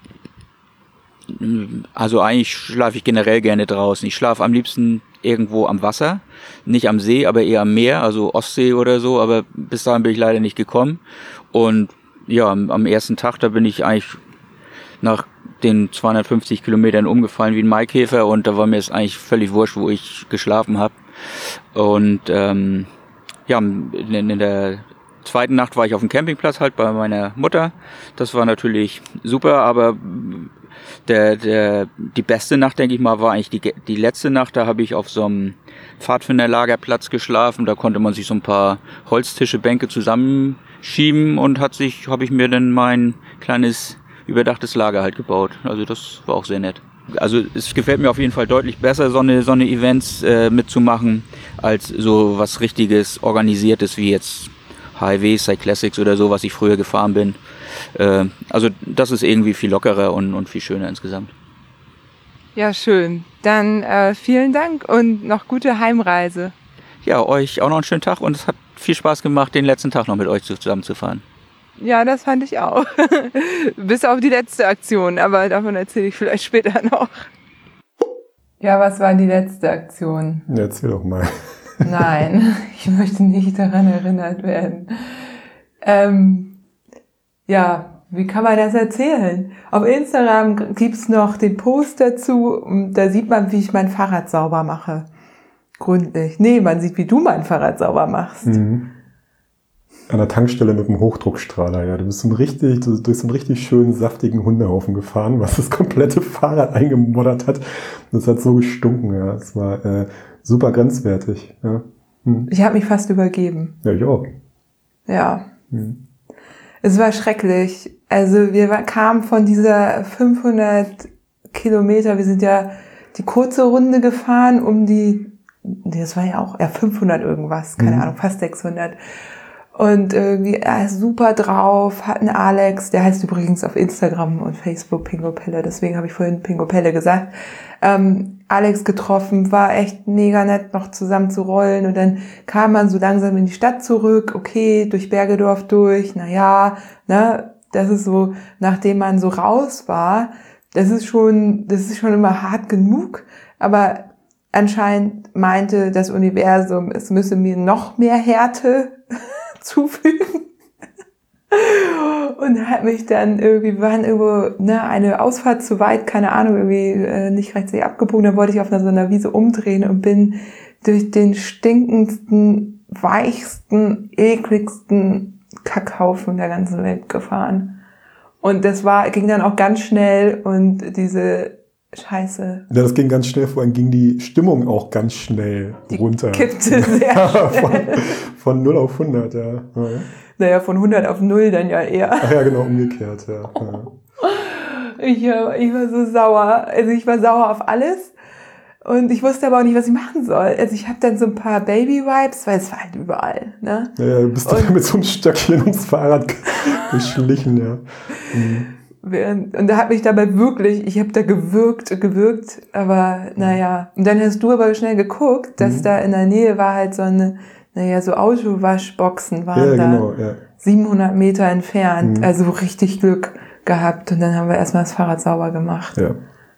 Also eigentlich schlafe ich generell gerne draußen. Ich schlafe am liebsten irgendwo am Wasser, nicht am See, aber eher am Meer, also Ostsee oder so, aber bis dahin bin ich leider nicht gekommen. Und ja, am ersten Tag, da bin ich eigentlich nach den zweihundertfünfzig Kilometern umgefallen wie ein Maikäfer und da war mir es eigentlich völlig wurscht, wo ich geschlafen habe. Und ähm, ja, in, in der zweiten Nacht war ich auf dem Campingplatz halt bei meiner Mutter. Das war natürlich super, aber der, der, die beste Nacht, denke ich mal, war eigentlich die, die letzte Nacht. Da habe ich auf so einem Pfadfinderlagerplatz geschlafen. Da konnte man sich so ein paar Holztische, Bänke zusammenschieben und hat sich, habe ich mir dann mein kleines überdachtes Lager halt gebaut. Also das war auch sehr nett. Also es gefällt mir auf jeden Fall deutlich besser, so eine, so eine Events äh, mitzumachen, als so was richtiges, organisiertes wie jetzt H I W, Cyclassics oder so, was ich früher gefahren bin. Äh, also das ist irgendwie viel lockerer und, und viel schöner insgesamt. Ja, schön. Dann äh, vielen Dank und noch gute Heimreise. Ja, euch auch noch einen schönen Tag und es hat viel Spaß gemacht, den letzten Tag noch mit euch zusammen zu fahren. Ja, das fand ich auch. Bis auf die letzte Aktion, aber davon erzähle ich vielleicht später noch. Ja, was war die letzte Aktion? Ja, erzähl doch mal. Nein, ich möchte nicht daran erinnert werden. Ähm, ja, wie kann man das erzählen? Auf Instagram gibt's noch den Post dazu und da sieht man, wie ich mein Fahrrad sauber mache. Gründlich. Nee, man sieht, wie du mein Fahrrad sauber machst. Mhm. An der Tankstelle mit einem Hochdruckstrahler, ja. Du bist so ein richtig, du, durch so einen richtig schönen, saftigen Hundehaufen gefahren, was das komplette Fahrrad eingemoddert hat. Das hat so gestunken, ja. Es war äh, super grenzwertig, ja. Hm. Ich habe mich fast übergeben. Ja, ich auch. Ja. Hm. Es war schrecklich. Also wir kamen von dieser fünfhundert Kilometer, wir sind ja die kurze Runde gefahren, um die, das war ja auch, ja fünfhundert irgendwas, keine Mhm. Ahnung, fast sechshundert. Und irgendwie, er ist super drauf, hat einen Alex, der heißt übrigens auf Instagram und Facebook Pingo Pelle, deswegen habe ich vorhin Pingo Pelle gesagt, ähm, Alex getroffen, war echt mega nett, noch zusammen zu rollen und dann kam man so langsam in die Stadt zurück, okay, durch Bergedorf durch, na ja, ne, das ist so, nachdem man so raus war, das ist schon, das ist schon immer hart genug, aber anscheinend meinte das Universum, es müsse mir noch mehr Härte zufügen. Und hat mich dann irgendwie, wir waren irgendwo, ne, eine Ausfahrt zu weit, keine Ahnung, irgendwie äh, nicht rechtzeitig abgebogen, dann wollte ich auf einer, so einer Wiese umdrehen und bin durch den stinkendsten, weichsten, ekligsten Kackhaufen der ganzen Welt gefahren. Und das war, ging dann auch ganz schnell und diese Scheiße. Ja, das ging ganz schnell, vor allem ging die Stimmung auch ganz schnell Die runter. kippte sehr von, schnell. von null auf hundert, ja. ja. Naja, von hundert auf null dann ja eher. Ach ja, genau, umgekehrt, ja. ja. Ich, äh, ich war so sauer. Also ich war sauer auf alles. Und ich wusste aber auch nicht, was ich machen soll. Also ich habe dann so ein paar Baby-Vibes, weil es war halt überall, ne? Ja, du bist dann mit so einem Stöckchen ums Fahrrad geschlichen, ja. Mhm. Und da hat mich dabei wirklich, ich habe da gewürgt und gewürgt, aber naja. Und dann hast du aber schnell geguckt, dass mhm. da in der Nähe war halt so eine, naja, so Autowaschboxen waren ja, da genau, ja. siebenhundert Meter entfernt. Mhm. Also richtig Glück gehabt. Und dann haben wir erstmal das Fahrrad sauber gemacht. Ja.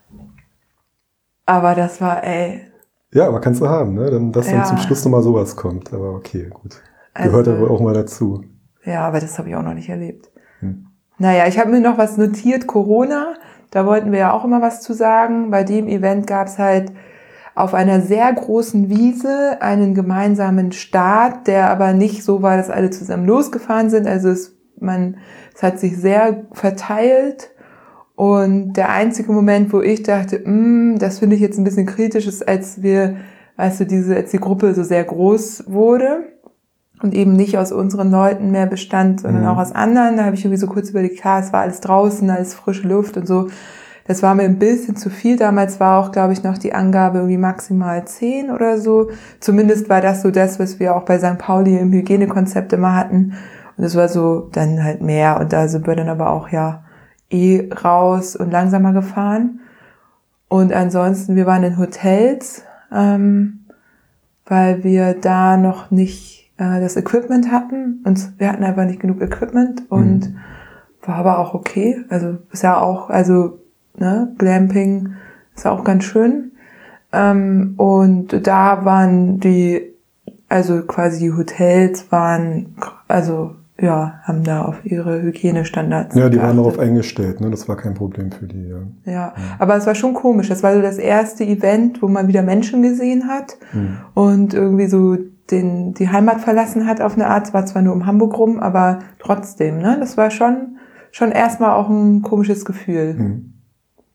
Aber das war, ey. Ja, aber kannst du haben, ne? Dann, dass ja. dann zum Schluss nochmal sowas kommt. Aber okay, gut. Gehört also, aber auch mal dazu. Ja, aber das habe ich auch noch nicht erlebt. Hm. Naja, ich habe mir noch was notiert, Corona. Da wollten wir ja auch immer was zu sagen. Bei dem Event gab es halt auf einer sehr großen Wiese einen gemeinsamen Start, der aber nicht so war, dass alle zusammen losgefahren sind. Also es, man, es hat sich sehr verteilt. Und der einzige Moment, wo ich dachte, mh, das finde ich jetzt ein bisschen kritisch, ist, als wir, weißt du, diese, als die Gruppe so sehr groß wurde und eben nicht aus unseren Leuten mehr bestand, sondern mhm. auch aus anderen. Da habe ich irgendwie so kurz überlegt, klar, es war alles draußen, alles frische Luft und so. Das war mir ein bisschen zu viel. Damals war auch, glaube ich, noch die Angabe irgendwie maximal zehn oder so. Zumindest war das so das, was wir auch bei Sankt Pauli im Hygienekonzept immer hatten. Und es war so dann halt mehr. Und da sind wir dann aber auch, ja, eh raus und langsamer gefahren. Und ansonsten, wir waren in Hotels, ähm, weil wir da noch nicht äh, das Equipment hatten. Und wir hatten einfach nicht genug Equipment und mhm. war aber auch okay. Also ist ja auch, also ne, Glamping ist auch ganz schön. Ähm, und da waren die, also quasi die Hotels waren, also ja, haben da auf ihre Hygienestandards Ja, die geachtet. waren darauf eingestellt, ne? Das war kein Problem für die, ja. Ja, ja. Aber es war schon komisch. Das war so das erste Event, wo man wieder Menschen gesehen hat mhm. und irgendwie so den, die Heimat verlassen hat auf eine Art. Es war zwar nur um Hamburg rum, aber trotzdem, ne? Das war schon, schon erstmal auch ein komisches Gefühl. Mhm.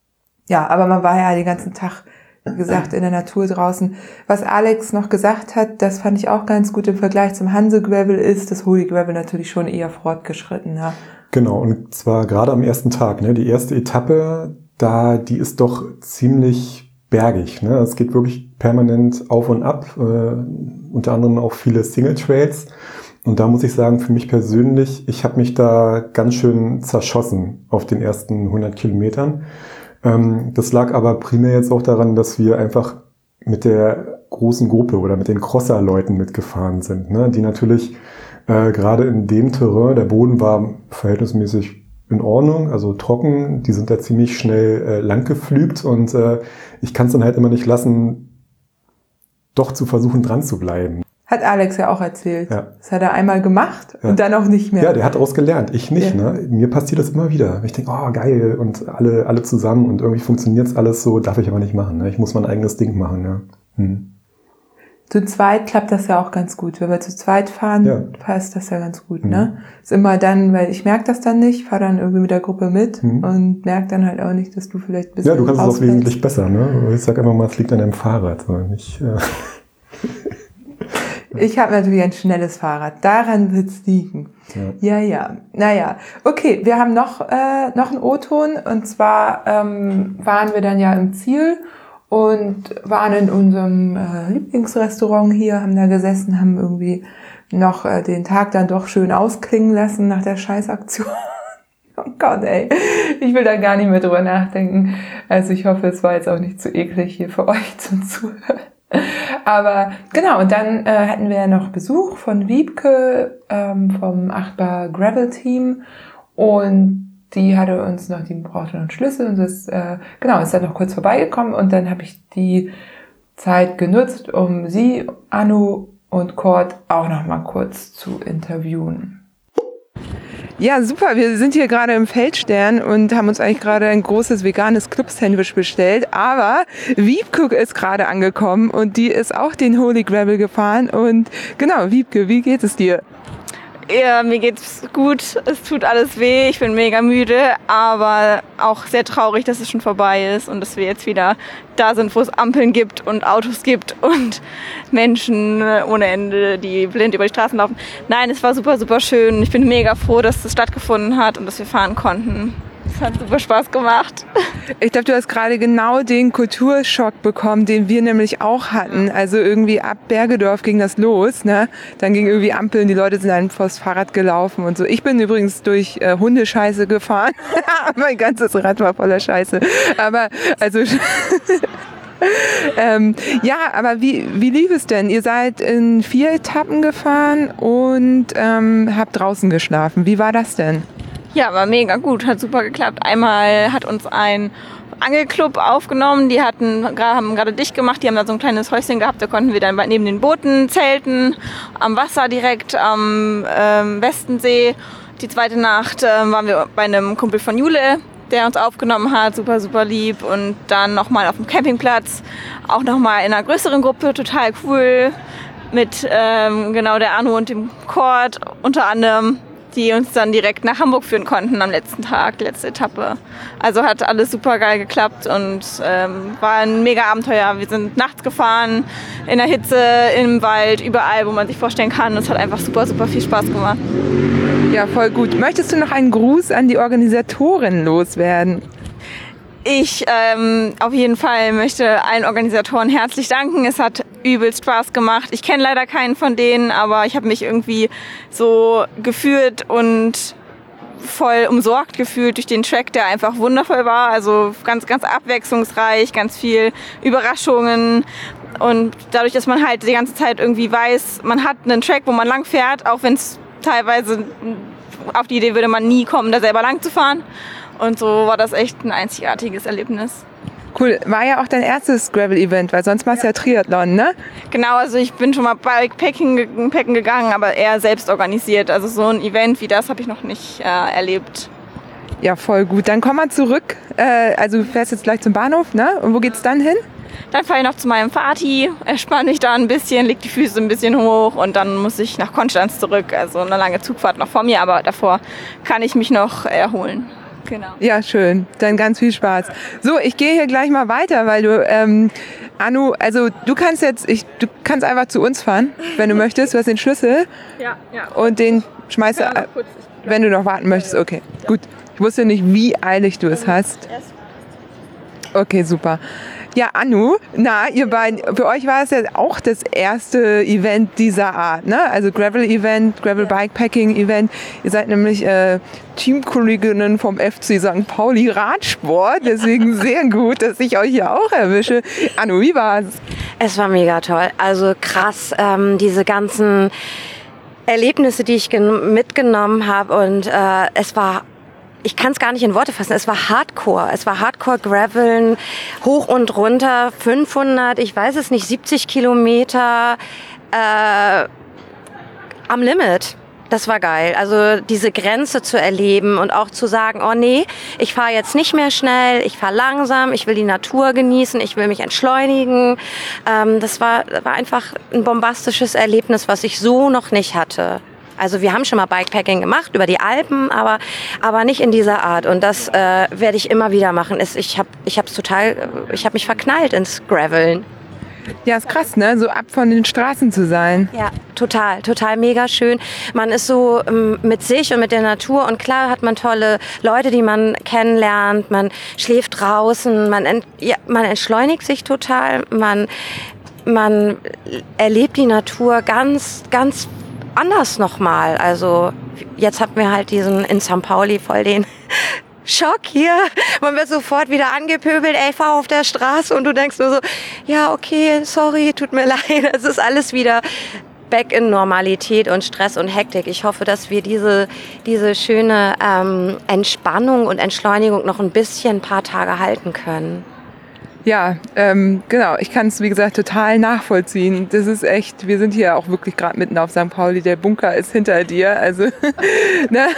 ja, aber man war ja den ganzen Tag, wie gesagt, in der Natur draußen. Was Alex noch gesagt hat, das fand ich auch ganz gut im Vergleich zum Hanse Gravel, ist das Holy Gravel natürlich schon eher fortgeschritten. Ja. Genau, und zwar gerade am ersten Tag. Ne? Die erste Etappe, da die ist doch ziemlich bergig. Ne? Es geht wirklich permanent auf und ab, äh, unter anderem auch viele Single Trails. Und da muss ich sagen, für mich persönlich, ich habe mich da ganz schön zerschossen auf den ersten hundert Kilometern. Ähm, das lag aber primär jetzt auch daran, dass wir einfach mit der großen Gruppe oder mit den Crosser-Leuten mitgefahren sind, ne? Die natürlich äh, gerade in dem Terrain, der Boden war verhältnismäßig in Ordnung, also trocken, die sind da ziemlich schnell äh, lang geflügt und äh, ich kann es dann halt immer nicht lassen, doch zu versuchen dran zu bleiben. Hat Alex ja auch erzählt. Ja. Das hat er einmal gemacht ja. und dann auch nicht mehr. Ja, der hat daraus gelernt. Ich nicht. Ja. Ne? Mir passiert das immer wieder. Ich denke, oh geil und alle alle zusammen und irgendwie funktioniert es alles so, darf ich aber nicht machen. Ne? Ich muss mein eigenes Ding machen. Ja. Hm. Zu zweit klappt das ja auch ganz gut. Wenn wir zu zweit fahren, ja. passt das ja ganz gut. Mhm. Ne? Ist immer dann, weil ich merke das dann nicht, fahre dann irgendwie mit der Gruppe mit mhm. und merke dann halt auch nicht, dass du vielleicht ein bisschen ja, du kannst es auch wesentlich besser. Ne? Ich sag einfach mal, es liegt an deinem Fahrrad. So. Ich, äh Ich habe natürlich ein schnelles Fahrrad. Daran wird's liegen. Ja, ja. ja. Naja, okay, wir haben noch äh, noch einen O-Ton. Und zwar ähm, waren wir dann ja im Ziel und waren in unserem äh, Lieblingsrestaurant hier, haben da gesessen, haben irgendwie noch äh, den Tag dann doch schön ausklingen lassen nach der Scheißaktion. Oh Gott, ey. Ich will da gar nicht mehr drüber nachdenken. Also ich hoffe, es war jetzt auch nicht zu eklig hier für euch zum Zuhören. Aber genau, und dann äh, hatten wir ja noch Besuch von Wiebke ähm, vom Achtbar Gravel Team und die hatte uns noch, die brauchte noch einen Schlüssel und das, äh, genau, ist dann noch kurz vorbeigekommen und dann habe ich die Zeit genutzt, um sie, Anu und Kurt auch noch mal kurz zu interviewen. Ja, super. Wir sind hier gerade im Feldstern und haben uns eigentlich gerade ein großes veganes Club-Sandwich bestellt. Aber Wiebke ist gerade angekommen und die ist auch den Holy Gravel gefahren. Und genau, Wiebke, wie geht es dir? Ja, mir geht's gut. Es tut alles weh. Ich bin mega müde, aber auch sehr traurig, dass es schon vorbei ist und dass wir jetzt wieder da sind, wo es Ampeln gibt und Autos gibt und Menschen ohne Ende, die blind über die Straßen laufen. Nein, es war super, super schön. Ich bin mega froh, dass es stattgefunden hat und dass wir fahren konnten. Es hat super Spaß gemacht. Ich glaube, du hast gerade genau den Kulturschock bekommen, den wir nämlich auch hatten. Also irgendwie ab Bergedorf ging das los, ne? Dann ging irgendwie Ampeln, die Leute sind dann vors Fahrrad gelaufen und so. Ich bin übrigens durch äh, Hundescheiße gefahren. Mein ganzes Rad war voller Scheiße. Aber also ähm, ja, aber wie, wie lief es denn? Ihr seid in vier Etappen gefahren und ähm, habt draußen geschlafen. Wie war das denn? Ja, war mega gut, hat super geklappt. Einmal hat uns ein Angelclub aufgenommen, die hatten, haben gerade dicht gemacht, die haben da so ein kleines Häuschen gehabt, da konnten wir dann neben den Booten zelten, am Wasser direkt, am ähm, Westensee. Die zweite Nacht äh, waren wir bei einem Kumpel von Jule, der uns aufgenommen hat, super, super lieb. Und dann nochmal auf dem Campingplatz, auch nochmal in einer größeren Gruppe, total cool, mit ähm, genau der Anu und dem Kurt unter anderem, die uns dann direkt nach Hamburg führen konnten am letzten Tag, die letzte Etappe. Also hat alles super geil geklappt und ähm, war ein mega Abenteuer. Wir sind nachts gefahren, in der Hitze, im Wald, überall, wo man sich vorstellen kann. Es hat einfach super, super viel Spaß gemacht. Ja, voll gut. Möchtest du noch einen Gruß an die Organisatorin loswerden? Ich ähm, auf jeden Fall möchte allen Organisatoren herzlich danken. Es hat übelst Spaß gemacht. Ich kenne leider keinen von denen, aber ich habe mich irgendwie so gefühlt und voll umsorgt gefühlt durch den Track, der einfach wundervoll war. Also ganz, ganz abwechslungsreich, ganz viel Überraschungen. Und dadurch, dass man halt die ganze Zeit irgendwie weiß, man hat einen Track, wo man lang fährt, auch wenn es teilweise auf die Idee würde man nie kommen, da selber lang zu fahren. Und so war das echt ein einzigartiges Erlebnis. Cool. War ja auch dein erstes Gravel-Event, weil sonst machst du ja Triathlon, ne? Genau, also ich bin schon mal Bikepacking Packen gegangen, aber eher selbst organisiert. Also so ein Event wie das habe ich noch nicht äh, erlebt. Ja, voll gut. Dann komm mal zurück. Äh, also du fährst jetzt gleich zum Bahnhof, ne? Und wo geht's dann hin? Dann fahre ich noch zu meinem Vati, entspanne mich da ein bisschen, leg die Füße ein bisschen hoch und dann muss ich nach Konstanz zurück. Also eine lange Zugfahrt noch vor mir, aber davor kann ich mich noch erholen. Genau. Ja, schön. Dann ganz viel Spaß. So, ich gehe hier gleich mal weiter, weil du, ähm, Anu, also du kannst jetzt, ich, du kannst einfach zu uns fahren, wenn du möchtest. Du hast den Schlüssel. Ja, ja. Und den schmeißt du, wenn du noch warten möchtest. Okay, gut. Ich wusste nicht, wie eilig du es hast. Okay, super. Ja, Anu, na, ihr beiden, für euch war es ja auch das erste Event dieser Art, ne? Also Gravel-Event, Gravel-Bikepacking-Event. Ihr seid nämlich äh, Teamkolleginnen vom F C Sankt Pauli Radsport, deswegen sehr gut, dass ich euch hier auch erwische. Anu, wie war's? Es war mega toll, also krass, ähm, diese ganzen Erlebnisse, die ich gen- mitgenommen habe und äh, es war Ich kann es gar nicht in Worte fassen. Es war Hardcore. Es war Hardcore-Graveln, hoch und runter, fünfhundert, ich weiß es nicht, siebzig Kilometer äh, am Limit. Das war geil. Also diese Grenze zu erleben und auch zu sagen, oh nee, ich fahre jetzt nicht mehr schnell, ich fahre langsam, ich will die Natur genießen, ich will mich entschleunigen. Ähm, das war, war einfach ein bombastisches Erlebnis, was ich so noch nicht hatte. Also wir haben schon mal Bikepacking gemacht über die Alpen, aber aber nicht in dieser Art. Und das äh, werde ich immer wieder machen. Es, ich habe ich habe total, ich habe mich verknallt ins Graveln. Ja, ist krass, ne? So ab von den Straßen zu sein. Ja, total, total mega schön. Man ist so ähm, mit sich und mit der Natur und klar hat man tolle Leute, die man kennenlernt. Man schläft draußen, man ent, ja, man entschleunigt sich total. Man man erlebt die Natur ganz ganz anders nochmal. Also jetzt hatten wir halt diesen in Sankt Pauli voll den Schock hier. Man wird sofort wieder angepöbelt, ey, fahr auf der Straße und du denkst nur so, ja, okay, sorry, tut mir leid. Es ist alles wieder back in Normalität und Stress und Hektik. Ich hoffe, dass wir diese, diese schöne ähm, Entspannung und Entschleunigung noch ein bisschen, ein paar Tage halten können. Ja, ähm, genau. Ich kann es, wie gesagt, total nachvollziehen. Das ist echt, wir sind hier auch wirklich gerade mitten auf Sankt Pauli. Der Bunker ist hinter dir. Also, ne?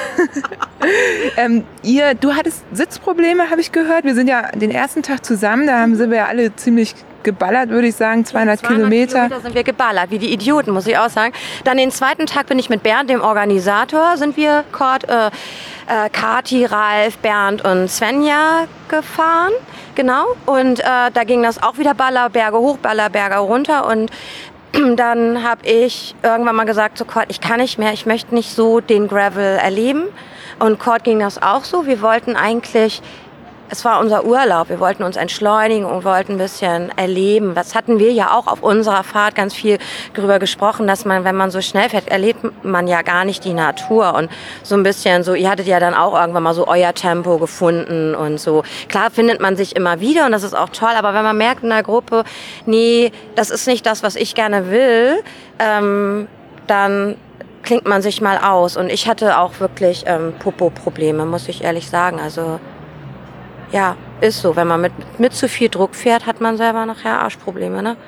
ähm, ihr, du hattest Sitzprobleme, habe ich gehört. Wir sind ja den ersten Tag zusammen. Da haben, sind wir ja alle ziemlich geballert, würde ich sagen, zweihundert, zweihundert Kilometer. Kilometer sind wir geballert, wie die Idioten, muss ich auch sagen. Dann den zweiten Tag bin ich mit Bernd, dem Organisator, sind wir Kurt, äh, äh, Kati, Ralf, Bernd und Svenja gefahren. Genau. Und äh, da ging das auch wieder Ballerberge hoch, Ballerberge runter. Und dann habe ich irgendwann mal gesagt zu Kurt, ich kann nicht mehr, ich möchte nicht so den Gravel erleben. Und Kurt ging das auch so. Wir wollten eigentlich, es war unser Urlaub, wir wollten uns entschleunigen und wollten ein bisschen erleben. Das hatten wir ja auch auf unserer Fahrt ganz viel darüber gesprochen, dass man, wenn man so schnell fährt, erlebt man ja gar nicht die Natur. Und so ein bisschen so, ihr hattet ja dann auch irgendwann mal so euer Tempo gefunden und so. Klar findet man sich immer wieder und das ist auch toll, aber wenn man merkt in der Gruppe, nee, das ist nicht das, was ich gerne will, ähm, dann klingt man sich mal aus. Und ich hatte auch wirklich ähm, Popo-Probleme, muss ich ehrlich sagen. Also ja, ist so. Wenn man mit, mit zu viel Druck fährt, hat man selber nachher Arschprobleme, ne?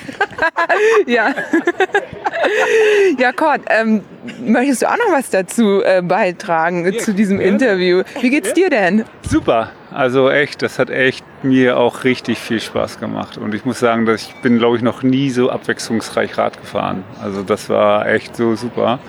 Ja. Ja, Kurt, ähm, möchtest du auch noch was dazu äh, beitragen, ja, zu diesem gerne. Interview? Wie geht's dir denn? Super. Also echt, das hat echt mir auch richtig viel Spaß gemacht. Und ich muss sagen, dass ich bin, glaube ich, noch nie so abwechslungsreich Rad gefahren. Also das war echt so super.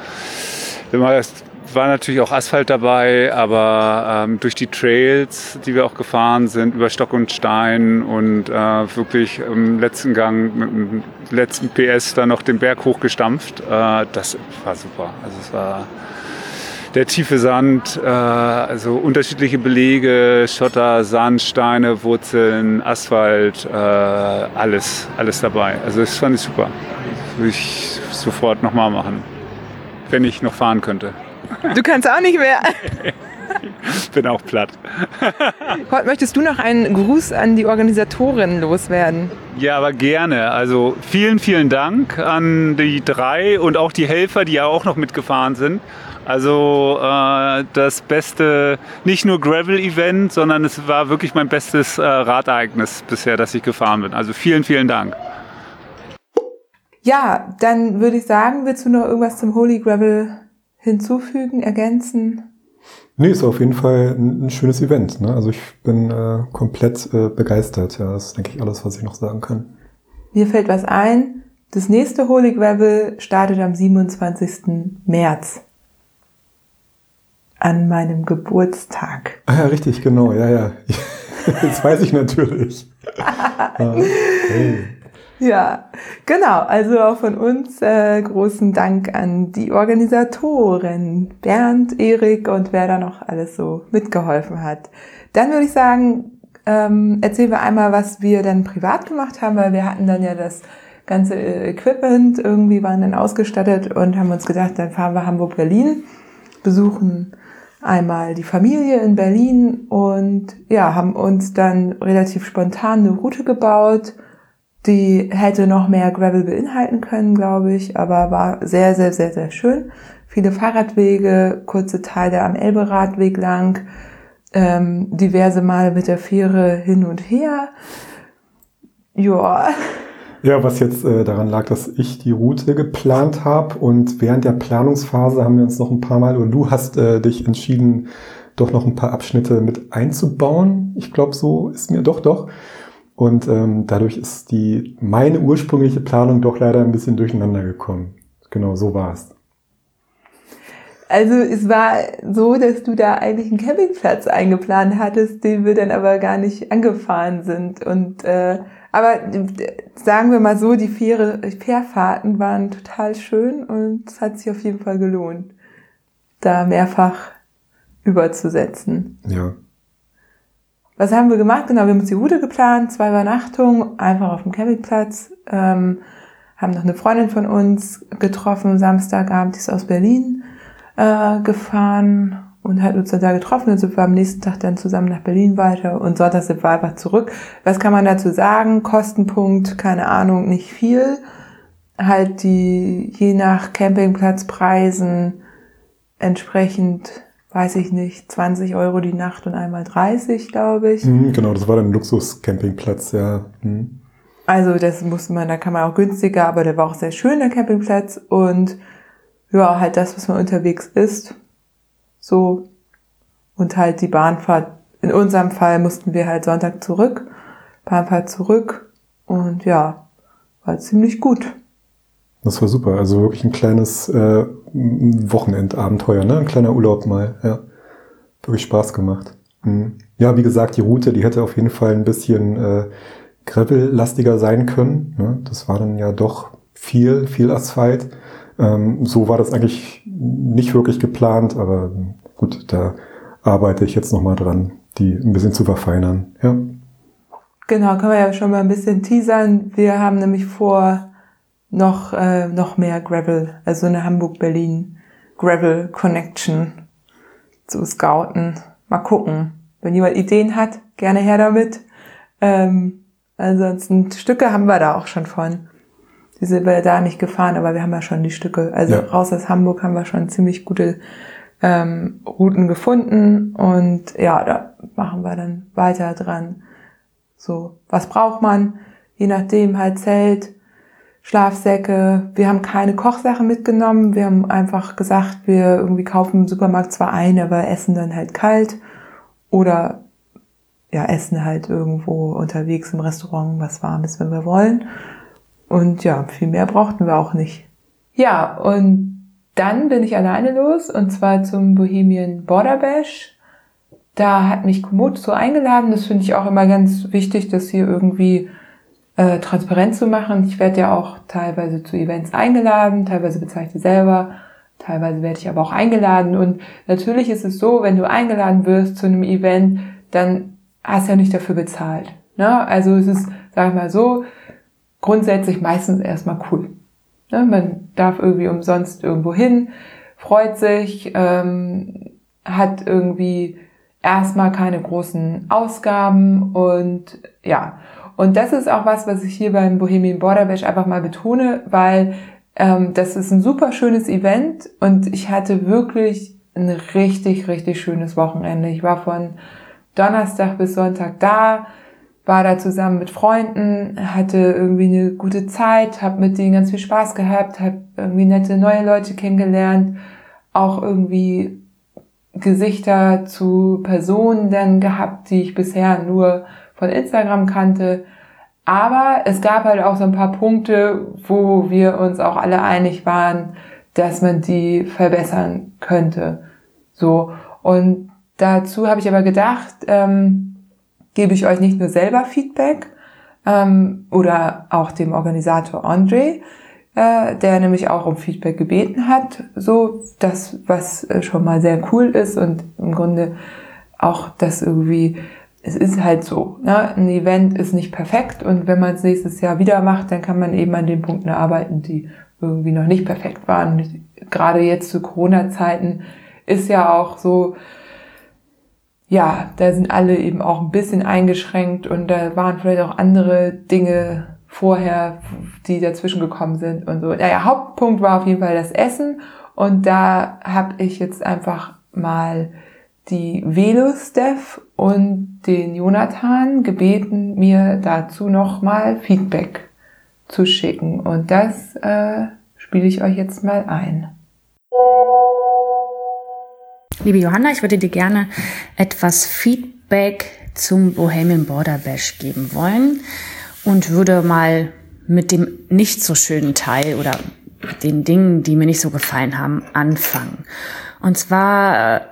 Es war natürlich auch Asphalt dabei, aber ähm, durch die Trails, die wir auch gefahren sind, über Stock und Stein und äh, wirklich im letzten Gang mit dem letzten P S dann noch den Berg hochgestampft, äh, das war super. Also es war der tiefe Sand, äh, also unterschiedliche Belege, Schotter, Sand, Steine, Wurzeln, Asphalt, äh, alles, alles dabei. Also das fand ich super. Das würde ich sofort nochmal machen, wenn ich noch fahren könnte. Du kannst auch nicht mehr. Ich bin auch platt. Kurt, möchtest du noch einen Gruß an die Organisatorin loswerden? Ja, aber gerne. Also vielen, vielen Dank an die drei und auch die Helfer, die ja auch noch mitgefahren sind. Also äh, das beste, nicht nur Gravel-Event, sondern es war wirklich mein bestes äh, Radereignis bisher, das ich gefahren bin. Also vielen, vielen Dank. Ja, dann würde ich sagen, willst du noch irgendwas zum Holy Gravel hinzufügen, ergänzen? Nee, ist auf jeden Fall ein, ein schönes Event. Ne? Also ich bin äh, komplett äh, begeistert. Ja, das ist, denke ich, alles, was ich noch sagen kann. Mir fällt was ein. Das nächste Holy Gravel startet am siebenundzwanzigsten März. an meinem Geburtstag. Ah ja, richtig, genau, ja, ja. Das weiß ich natürlich. Hey. Ja, genau. Also auch von uns äh, großen Dank an die Organisatoren, Bernd, Erik und wer da noch alles so mitgeholfen hat. Dann würde ich sagen, ähm, erzählen wir einmal, was wir dann privat gemacht haben, weil wir hatten dann ja das ganze Equipment, irgendwie waren dann ausgestattet und haben uns gedacht, dann fahren wir Hamburg-Berlin, besuchen einmal die Familie in Berlin und ja, haben uns dann relativ spontan eine Route gebaut. Die hätte noch mehr Gravel beinhalten können, glaube ich, aber war sehr, sehr, sehr, sehr schön. Viele Fahrradwege, kurze Teile am Elbe-Radweg lang, ähm, diverse Male mit der Fähre hin und her. Joa. Ja, was jetzt äh, daran lag, dass ich die Route geplant habe und während der Planungsphase haben wir uns noch ein paar Mal, und du hast äh, dich entschieden, doch noch ein paar Abschnitte mit einzubauen. Ich glaube, so ist mir doch, doch. Und ähm, dadurch ist die meine ursprüngliche Planung doch leider ein bisschen durcheinander gekommen. Genau, so war es. Also es war so, dass du da eigentlich einen Campingplatz eingeplant hattest, den wir dann aber gar nicht angefahren sind. Und äh, aber sagen wir mal so, die Fähre, Fährfahrten waren total schön und es hat sich auf jeden Fall gelohnt, da mehrfach überzusetzen. Ja. Was haben wir gemacht? Genau, wir haben uns die Route geplant, zwei Übernachtungen, einfach auf dem Campingplatz, ähm, haben noch eine Freundin von uns getroffen, Samstagabend, die ist aus Berlin äh, gefahren und hat uns dann da getroffen. Dann sind wir am nächsten Tag dann zusammen nach Berlin weiter und Sonntag sind wir einfach zurück. Was kann man dazu sagen? Kostenpunkt, keine Ahnung, nicht viel. Halt die, je nach Campingplatzpreisen entsprechend, weiß ich nicht, zwanzig Euro die Nacht und einmal dreißig, glaube ich. Mhm, genau, das war dann ein Luxus-Campingplatz, ja. Mhm. Also das musste man, da kann man auch günstiger, aber der war auch sehr schön, der Campingplatz. Und ja, halt das, was man unterwegs isst. So. Und halt die Bahnfahrt. In unserem Fall mussten wir halt Sonntag zurück. Bahnfahrt zurück. Und ja, war ziemlich gut. Das war super. Also wirklich ein kleines äh, Wochenendabenteuer, ne? Ein kleiner Urlaub mal. Ja, wirklich Spaß gemacht. Mhm. Ja, wie gesagt, die Route, die hätte auf jeden Fall ein bisschen äh, gravel-lastiger sein können. Ne? Das war dann ja doch viel, viel Asphalt. Ähm, so war das eigentlich nicht wirklich geplant, aber gut, da arbeite ich jetzt nochmal dran, die ein bisschen zu verfeinern. Ja. Genau, können wir ja schon mal ein bisschen teasern. Wir haben nämlich vor, noch äh, noch mehr Gravel, also eine Hamburg-Berlin Gravel Connection zu scouten. Mal gucken. Wenn jemand Ideen hat, gerne her damit. Ähm, ansonsten Stücke haben wir da auch schon von. Die sind wir da nicht gefahren, aber wir haben ja schon die Stücke. Also ja. Raus aus Hamburg haben wir schon ziemlich gute ähm, Routen gefunden und ja, da machen wir dann weiter dran. So, was braucht man? Je nachdem halt Zelt, Schlafsäcke. Wir haben keine Kochsachen mitgenommen. Wir haben einfach gesagt, wir irgendwie kaufen im Supermarkt zwar ein, aber essen dann halt kalt oder ja, essen halt irgendwo unterwegs im Restaurant was Warmes, wenn wir wollen. Und ja, viel mehr brauchten wir auch nicht. Ja, und dann bin ich alleine los und zwar zum Bohemian Border Bash. Da hat mich Komoot so eingeladen. Das finde ich auch immer ganz wichtig, das hier irgendwie äh, transparent zu machen. Ich werde ja auch teilweise zu Events eingeladen, teilweise bezahle ich die selber, teilweise werde ich aber auch eingeladen. Und natürlich ist es so, wenn du eingeladen wirst zu einem Event, dann hast du ja nicht dafür bezahlt. Ne? Also es ist, sag ich mal so, grundsätzlich meistens erstmal cool. Ne? Man darf irgendwie umsonst irgendwo hin, freut sich, ähm, hat irgendwie erstmal keine großen Ausgaben und ja. Und das ist auch was, was ich hier beim Bohemian Border Bash einfach mal betone, weil ähm, das ist ein super schönes Event und ich hatte wirklich ein richtig, richtig schönes Wochenende. Ich war von Donnerstag bis Sonntag da, war da zusammen mit Freunden, hatte irgendwie eine gute Zeit, habe mit denen ganz viel Spaß gehabt, habe irgendwie nette neue Leute kennengelernt, auch irgendwie Gesichter zu Personen dann gehabt, die ich bisher nur von Instagram kannte. Aber es gab halt auch so ein paar Punkte, wo wir uns auch alle einig waren, dass man die verbessern könnte. So. Und dazu habe ich aber gedacht, ähm, gebe ich euch nicht nur selber Feedback ähm, oder auch dem Organisator André, äh, der nämlich auch um Feedback gebeten hat, so das, was äh, schon mal sehr cool ist und im Grunde auch das irgendwie, es ist halt so, ne? Ein Event ist nicht perfekt und wenn man es nächstes Jahr wieder macht, dann kann man eben an den Punkten arbeiten, die irgendwie noch nicht perfekt waren. Und gerade jetzt zu Corona-Zeiten ist ja auch so, ja, da sind alle eben auch ein bisschen eingeschränkt und da waren vielleicht auch andere Dinge vorher, die dazwischen gekommen sind und so. Naja, Hauptpunkt war auf jeden Fall das Essen und da habe ich jetzt einfach mal die Velo-Steph und den Jonathan gebeten, mir dazu nochmal Feedback zu schicken und das äh, spiele ich euch jetzt mal ein. Liebe Johanna, ich würde dir gerne etwas Feedback zum Bohemian Border Bash geben wollen und würde mal mit dem nicht so schönen Teil oder den Dingen, die mir nicht so gefallen haben, anfangen. Und zwar,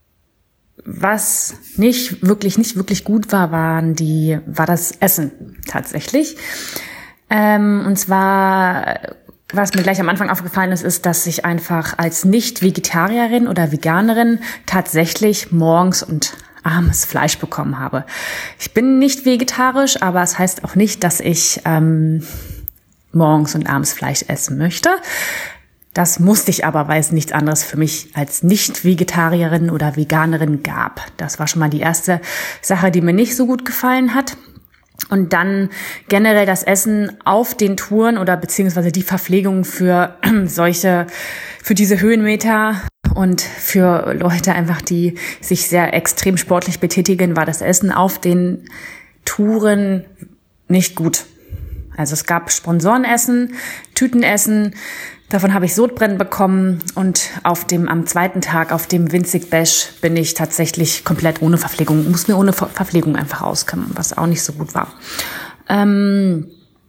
was nicht wirklich, nicht wirklich gut war, waren die, war das Essen tatsächlich. Ähm, und zwar, was mir gleich am Anfang aufgefallen ist, ist, dass ich einfach als Nicht-Vegetarierin oder Veganerin tatsächlich morgens und abends Fleisch bekommen habe. Ich bin nicht vegetarisch, aber es heißt auch nicht, dass ich ähm, morgens und abends Fleisch essen möchte. Das musste ich aber, weil es nichts anderes für mich als Nicht-Vegetarierin oder Veganerin gab. Das war schon mal die erste Sache, die mir nicht so gut gefallen hat. Und dann generell das Essen auf den Touren oder beziehungsweise die Verpflegung für solche, für diese Höhenmeter und für Leute einfach, die sich sehr extrem sportlich betätigen, war das Essen auf den Touren nicht gut. Also es gab Sponsorenessen, Tütenessen, davon habe ich Sodbrennen bekommen und auf dem, am zweiten Tag, auf dem Winzig Bash, bin ich tatsächlich komplett ohne Verpflegung, musste mir ohne Ver- Verpflegung einfach auskommen, was auch nicht so gut war. Ähm,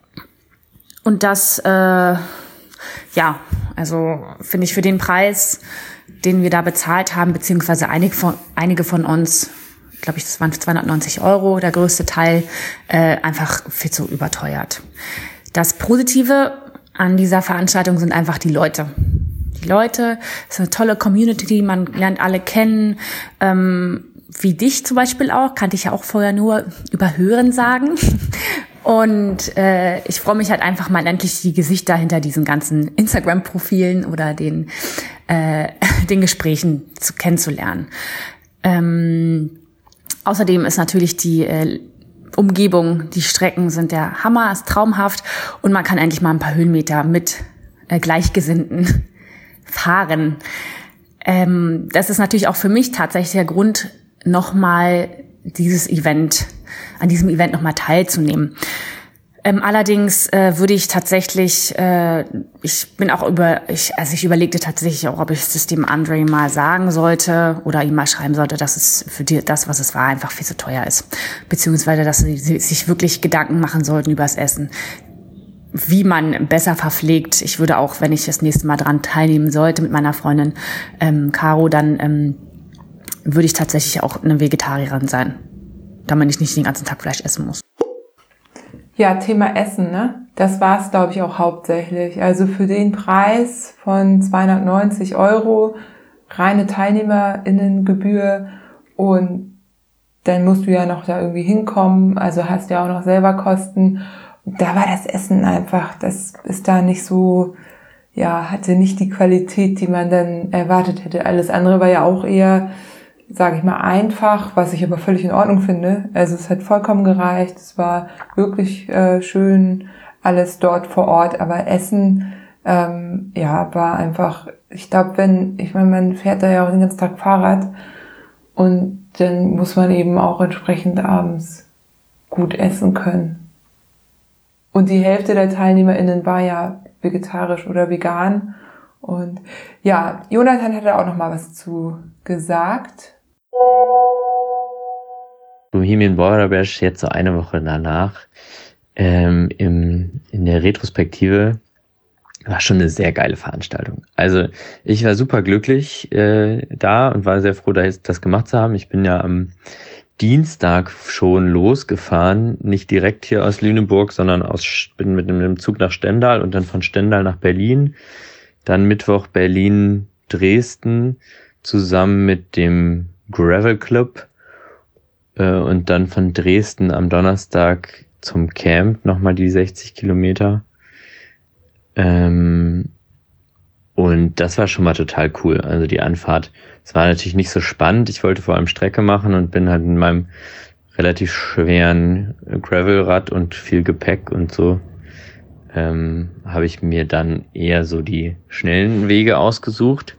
und das, äh, ja, also finde ich für den Preis, den wir da bezahlt haben, beziehungsweise einige von, einige von uns, glaube ich, das waren zweihundertneunzig Euro, der größte Teil, äh, einfach viel zu überteuert. Das Positive an dieser Veranstaltung sind einfach die Leute. Die Leute, es ist eine tolle Community, man lernt alle kennen, ähm, wie dich zum Beispiel auch, kannte ich ja auch vorher nur über Hören sagen. Und äh, ich freue mich halt einfach mal endlich die Gesichter hinter diesen ganzen Instagram-Profilen oder den äh, den Gesprächen zu kennenzulernen. Ähm, außerdem ist natürlich die äh, Umgebung, die Strecken sind der Hammer, ist traumhaft und man kann endlich mal ein paar Höhenmeter mit äh, Gleichgesinnten fahren. Ähm, das ist natürlich auch für mich tatsächlich der Grund, nochmal dieses Event, an diesem Event nochmal teilzunehmen. Ähm, allerdings äh, würde ich tatsächlich, äh, ich bin auch über, ich, also ich überlegte tatsächlich auch, ob ich es dem André mal sagen sollte oder ihm mal schreiben sollte, dass es für die, das, was es war, einfach viel zu teuer ist. Beziehungsweise, dass sie sich wirklich Gedanken machen sollten über das Essen, wie man besser verpflegt. Ich würde auch, wenn ich das nächste Mal dran teilnehmen sollte mit meiner Freundin ähm, Caro, dann ähm, würde ich tatsächlich auch eine Vegetarierin sein, damit ich nicht den ganzen Tag Fleisch essen muss. Ja, Thema Essen, ne? Das war es, glaube ich, auch hauptsächlich. Also für den Preis von zweihundertneunzig Euro, reine TeilnehmerInnengebühr und dann musst du ja noch da irgendwie hinkommen, also hast ja auch noch selber Kosten. Da war das Essen einfach, das ist da nicht so, ja, hatte nicht die Qualität, die man dann erwartet hätte. Alles andere war ja auch eher, sage ich mal, einfach, was ich aber völlig in Ordnung finde. Also es hat vollkommen gereicht, es war wirklich äh, schön, alles dort vor Ort, aber Essen, ähm, ja, war einfach, ich glaube, wenn, ich meine, man fährt da ja auch den ganzen Tag Fahrrad und dann muss man eben auch entsprechend abends gut essen können. Und die Hälfte der TeilnehmerInnen war ja vegetarisch oder vegan. Und ja, Jonathan hat da auch noch mal was zu gesagt. Bohemian Border Bash jetzt so eine Woche danach. Ähm, im, in der Retrospektive war schon eine sehr geile Veranstaltung. Also ich war super glücklich äh, da und war sehr froh, das gemacht zu haben. Ich bin ja am Dienstag schon losgefahren, nicht direkt hier aus Lüneburg, sondern aus bin mit einem Zug nach Stendal und dann von Stendal nach Berlin. Dann Mittwoch Berlin, Dresden zusammen mit dem Gravel Club äh, und dann von Dresden am Donnerstag zum Camp nochmal die sechzig Kilometer. Ähm, und das war schon mal total cool. Also die Anfahrt, es war natürlich nicht so spannend. Ich wollte vor allem Strecke machen und bin halt in meinem relativ schweren Gravelrad und viel Gepäck und so, ähm, habe ich mir dann eher so die schnellen Wege ausgesucht.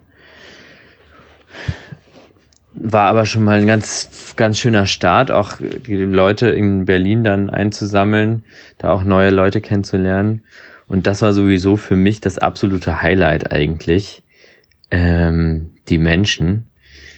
War aber schon mal ein ganz, ganz schöner Start, auch die Leute in Berlin dann einzusammeln, da auch neue Leute kennenzulernen. Und das war sowieso für mich das absolute Highlight eigentlich, ähm, die Menschen.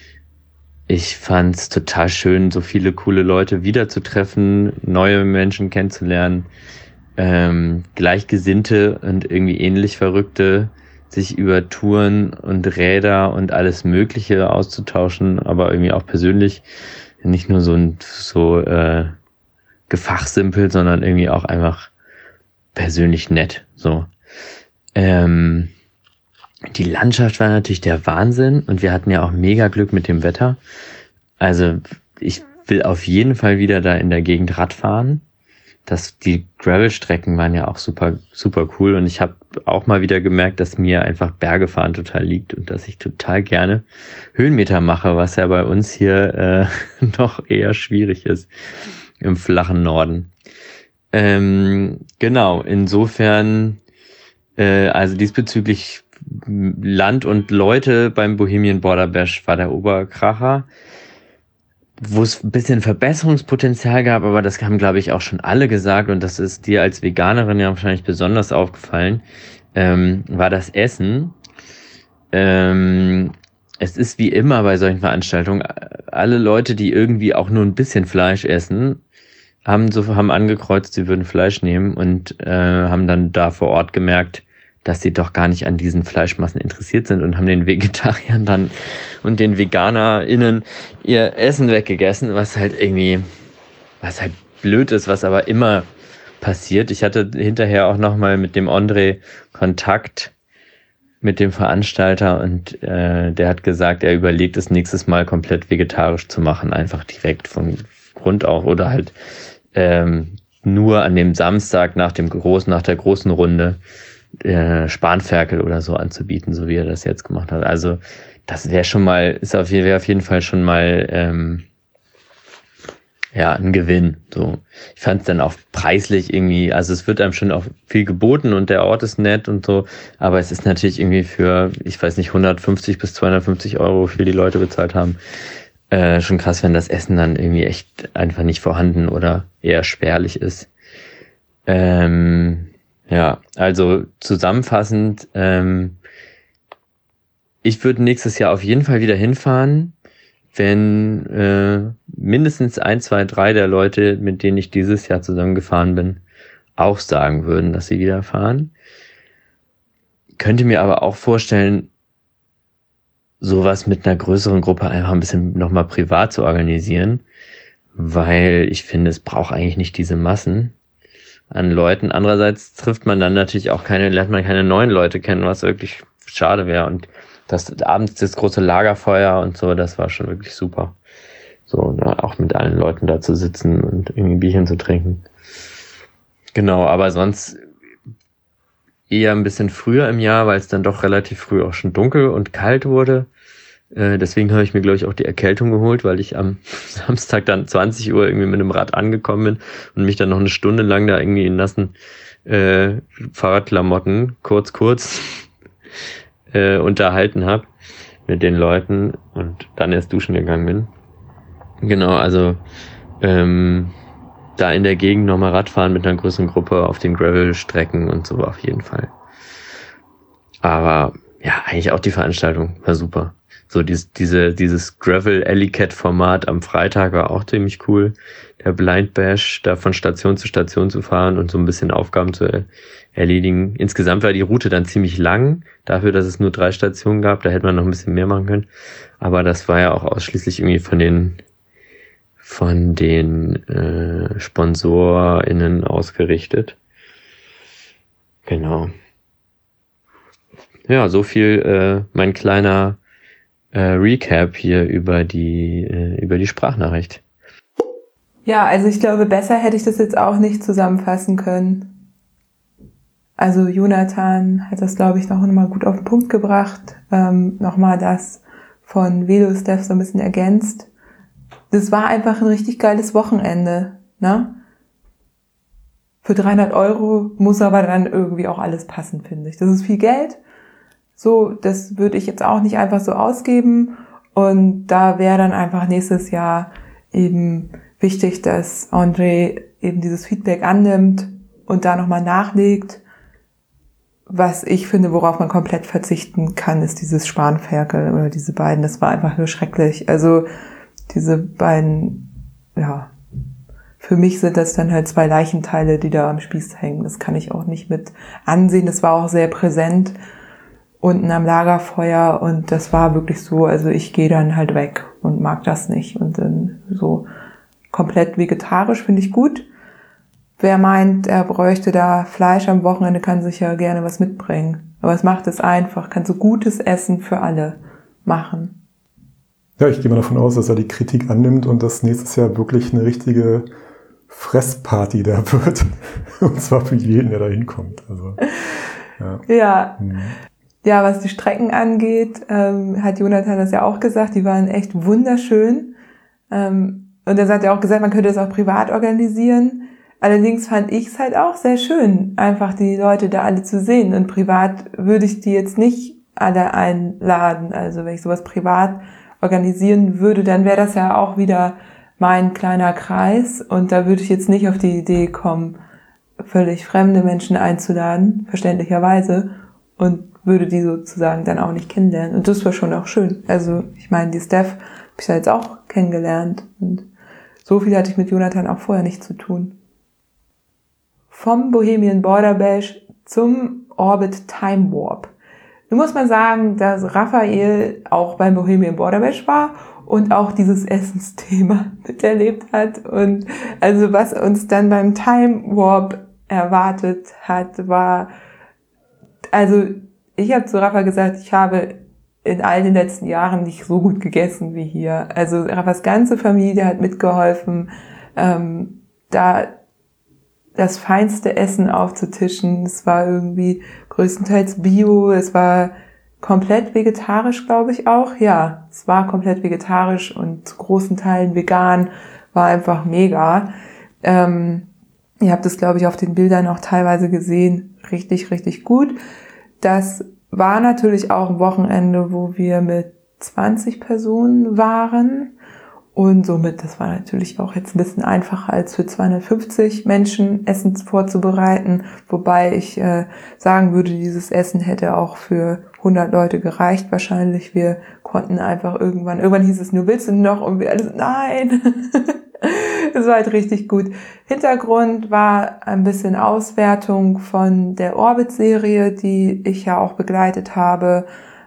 Ich fand's total schön, so viele coole Leute wiederzutreffen, neue Menschen kennenzulernen, ähm, Gleichgesinnte und irgendwie ähnlich Verrückte, sich über Touren und Räder und alles Mögliche auszutauschen, aber irgendwie auch persönlich, nicht nur so ein so äh, gefachsimpelt, sondern irgendwie auch einfach persönlich nett. So. Ähm, die Landschaft war natürlich der Wahnsinn und wir hatten ja auch mega Glück mit dem Wetter. Also ich will auf jeden Fall wieder da in der Gegend Rad fahren. Das, die Gravel-Strecken waren ja auch super, super cool und ich habe auch mal wieder gemerkt, dass mir einfach Bergefahren total liegt und dass ich total gerne Höhenmeter mache, was ja bei uns hier äh, noch eher schwierig ist im flachen Norden. Ähm, genau, insofern, äh, also diesbezüglich Land und Leute beim Bohemian Border Bash war der Oberkracher, wo es ein bisschen Verbesserungspotenzial gab, aber das haben, glaube ich, auch schon alle gesagt und das ist dir als Veganerin ja wahrscheinlich besonders aufgefallen, ähm, war das Essen. Ähm, es ist wie immer bei solchen Veranstaltungen, alle Leute, die irgendwie auch nur ein bisschen Fleisch essen, haben so haben angekreuzt, sie würden Fleisch nehmen und äh, haben dann da vor Ort gemerkt, dass sie doch gar nicht an diesen Fleischmassen interessiert sind und haben den Vegetariern dann und den VeganerInnen ihr Essen weggegessen, was halt irgendwie, was halt blöd ist, was aber immer passiert. Ich hatte hinterher auch nochmal mit dem André Kontakt mit dem Veranstalter und äh, der hat gesagt, er überlegt es nächstes Mal komplett vegetarisch zu machen, einfach direkt von Grund auf oder halt ähm, nur an dem Samstag nach dem großen, nach der großen Runde äh, Spanferkel oder so anzubieten, so wie er das jetzt gemacht hat. Also das wäre schon mal, ist auf, wäre auf jeden Fall schon mal ähm, ja ein Gewinn. So, ich fand es dann auch preislich irgendwie, also es wird einem schon auch viel geboten und der Ort ist nett und so, aber es ist natürlich irgendwie für, ich weiß nicht, hundertfünfzig bis zweihundertfünfzig Euro, für die Leute bezahlt haben. Äh, schon krass, wenn das Essen dann irgendwie echt einfach nicht vorhanden oder eher spärlich ist. Ähm, ja, also zusammenfassend, ähm, ich würde nächstes Jahr auf jeden Fall wieder hinfahren, wenn äh, mindestens ein, zwei, drei der Leute, mit denen ich dieses Jahr zusammengefahren bin, auch sagen würden, dass sie wieder fahren. Könnte mir aber auch vorstellen, sowas mit einer größeren Gruppe einfach ein bisschen nochmal privat zu organisieren, weil ich finde, es braucht eigentlich nicht diese Massen an Leuten. Andererseits trifft man dann natürlich auch keine, lernt man keine neuen Leute kennen, was wirklich schade wäre. Und das abends das große Lagerfeuer und so, das war schon wirklich super. So, ja, auch mit allen Leuten da zu sitzen und irgendwie ein Bierchen zu trinken. Genau, aber sonst eher ein bisschen früher im Jahr, weil es dann doch relativ früh auch schon dunkel und kalt wurde. Äh, deswegen habe ich mir, glaube ich, auch die Erkältung geholt, weil ich am Samstag dann zwanzig Uhr irgendwie mit dem Rad angekommen bin und mich dann noch eine Stunde lang da irgendwie in nassen äh, Fahrradklamotten, kurz, kurz, äh, unterhalten habe mit den Leuten und dann erst duschen gegangen bin. Genau, also ähm, da in der Gegend nochmal Radfahren mit einer größeren Gruppe auf den Gravel-Strecken und so auf jeden Fall. Aber ja, eigentlich auch die Veranstaltung war super. So dies, diese, dieses Gravel-Alley-Cat-Format am Freitag war auch ziemlich cool. Der Blind Bash, da von Station zu Station zu fahren und so ein bisschen Aufgaben zu erledigen. Insgesamt war die Route dann ziemlich lang, dafür, dass es nur drei Stationen gab. Da hätte man noch ein bisschen mehr machen können. Aber das war ja auch ausschließlich irgendwie von den von den äh, SponsorInnen ausgerichtet. Genau. Ja, so viel äh, mein kleiner äh, Recap hier über die äh, über die Sprachnachricht. Ja, also ich glaube, besser hätte ich das jetzt auch nicht zusammenfassen können. Also Jonathan hat das, glaube ich, noch mal gut auf den Punkt gebracht. Ähm, nochmal das von VeloSteff so ein bisschen ergänzt. Das war einfach ein richtig geiles Wochenende, ne? Für dreihundert Euro muss aber dann irgendwie auch alles passen, finde ich. Das ist viel Geld. So, das würde ich jetzt auch nicht einfach so ausgeben. Und da wäre dann einfach nächstes Jahr eben wichtig, dass André eben dieses Feedback annimmt und da nochmal nachlegt. Was ich finde, worauf man komplett verzichten kann, ist dieses Spanferkel oder diese beiden. Das war einfach nur schrecklich. Also diese beiden, ja, für mich sind das dann halt zwei Leichenteile, die da am Spieß hängen. Das kann ich auch nicht mit ansehen. Das war auch sehr präsent unten am Lagerfeuer und das war wirklich so, also ich gehe dann halt weg und mag das nicht. Und dann so komplett vegetarisch finde ich gut. Wer meint, er bräuchte da Fleisch am Wochenende, kann sich ja gerne was mitbringen. Aber es macht es einfach, kann so gutes Essen für alle machen. Ja, ich gehe mal davon aus, dass er die Kritik annimmt und dass nächstes Jahr wirklich eine richtige Fressparty da wird. Und zwar für jeden, der da hinkommt. Also, ja. Ja. Hm. Ja, was die Strecken angeht, ähm, hat Jonathan das ja auch gesagt, die waren echt wunderschön. Ähm, und er hat ja auch gesagt, man könnte das auch privat organisieren. Allerdings fand ich es halt auch sehr schön, einfach die Leute da alle zu sehen. Und privat würde ich die jetzt nicht alle einladen. Also wenn ich sowas privat organisieren würde, dann wäre das ja auch wieder mein kleiner Kreis und da würde ich jetzt nicht auf die Idee kommen, völlig fremde Menschen einzuladen, verständlicherweise, und würde die sozusagen dann auch nicht kennenlernen. Und das war schon auch schön. Also ich meine, die Steph habe ich ja jetzt auch kennengelernt und so viel hatte ich mit Jonathan auch vorher nicht zu tun. Vom Bohemian Border Bash zum Orbit Time Warp. Nun muss man sagen, dass Raphael auch beim Bohemian Border Bash war und auch dieses Essensthema miterlebt hat. Und also was uns dann beim Time Warp erwartet hat, war, also ich habe zu Rafa gesagt, ich habe in all den letzten Jahren nicht so gut gegessen wie hier. Also Rafas ganze Familie hat mitgeholfen, ähm, da das feinste Essen aufzutischen. Es war irgendwie größtenteils Bio, es war komplett vegetarisch, glaube ich auch. Ja, es war komplett vegetarisch und zu großen Teilen vegan, war einfach mega. Ähm, ihr habt es, glaube ich, auf den Bildern auch teilweise gesehen. Richtig, richtig gut. Das war natürlich auch ein Wochenende, wo wir mit zwanzig Personen waren. Und somit, das war natürlich auch jetzt ein bisschen einfacher als für zweihundertfünfzig Menschen Essen vorzubereiten. Wobei ich äh, sagen würde, dieses Essen hätte auch für hundert Leute gereicht wahrscheinlich. Wir konnten einfach irgendwann, irgendwann hieß es nur, willst du noch? Und wir alle so, nein. Es war halt richtig gut. Hintergrund war ein bisschen Auswertung von der Orbit-Serie, die ich ja auch begleitet habe.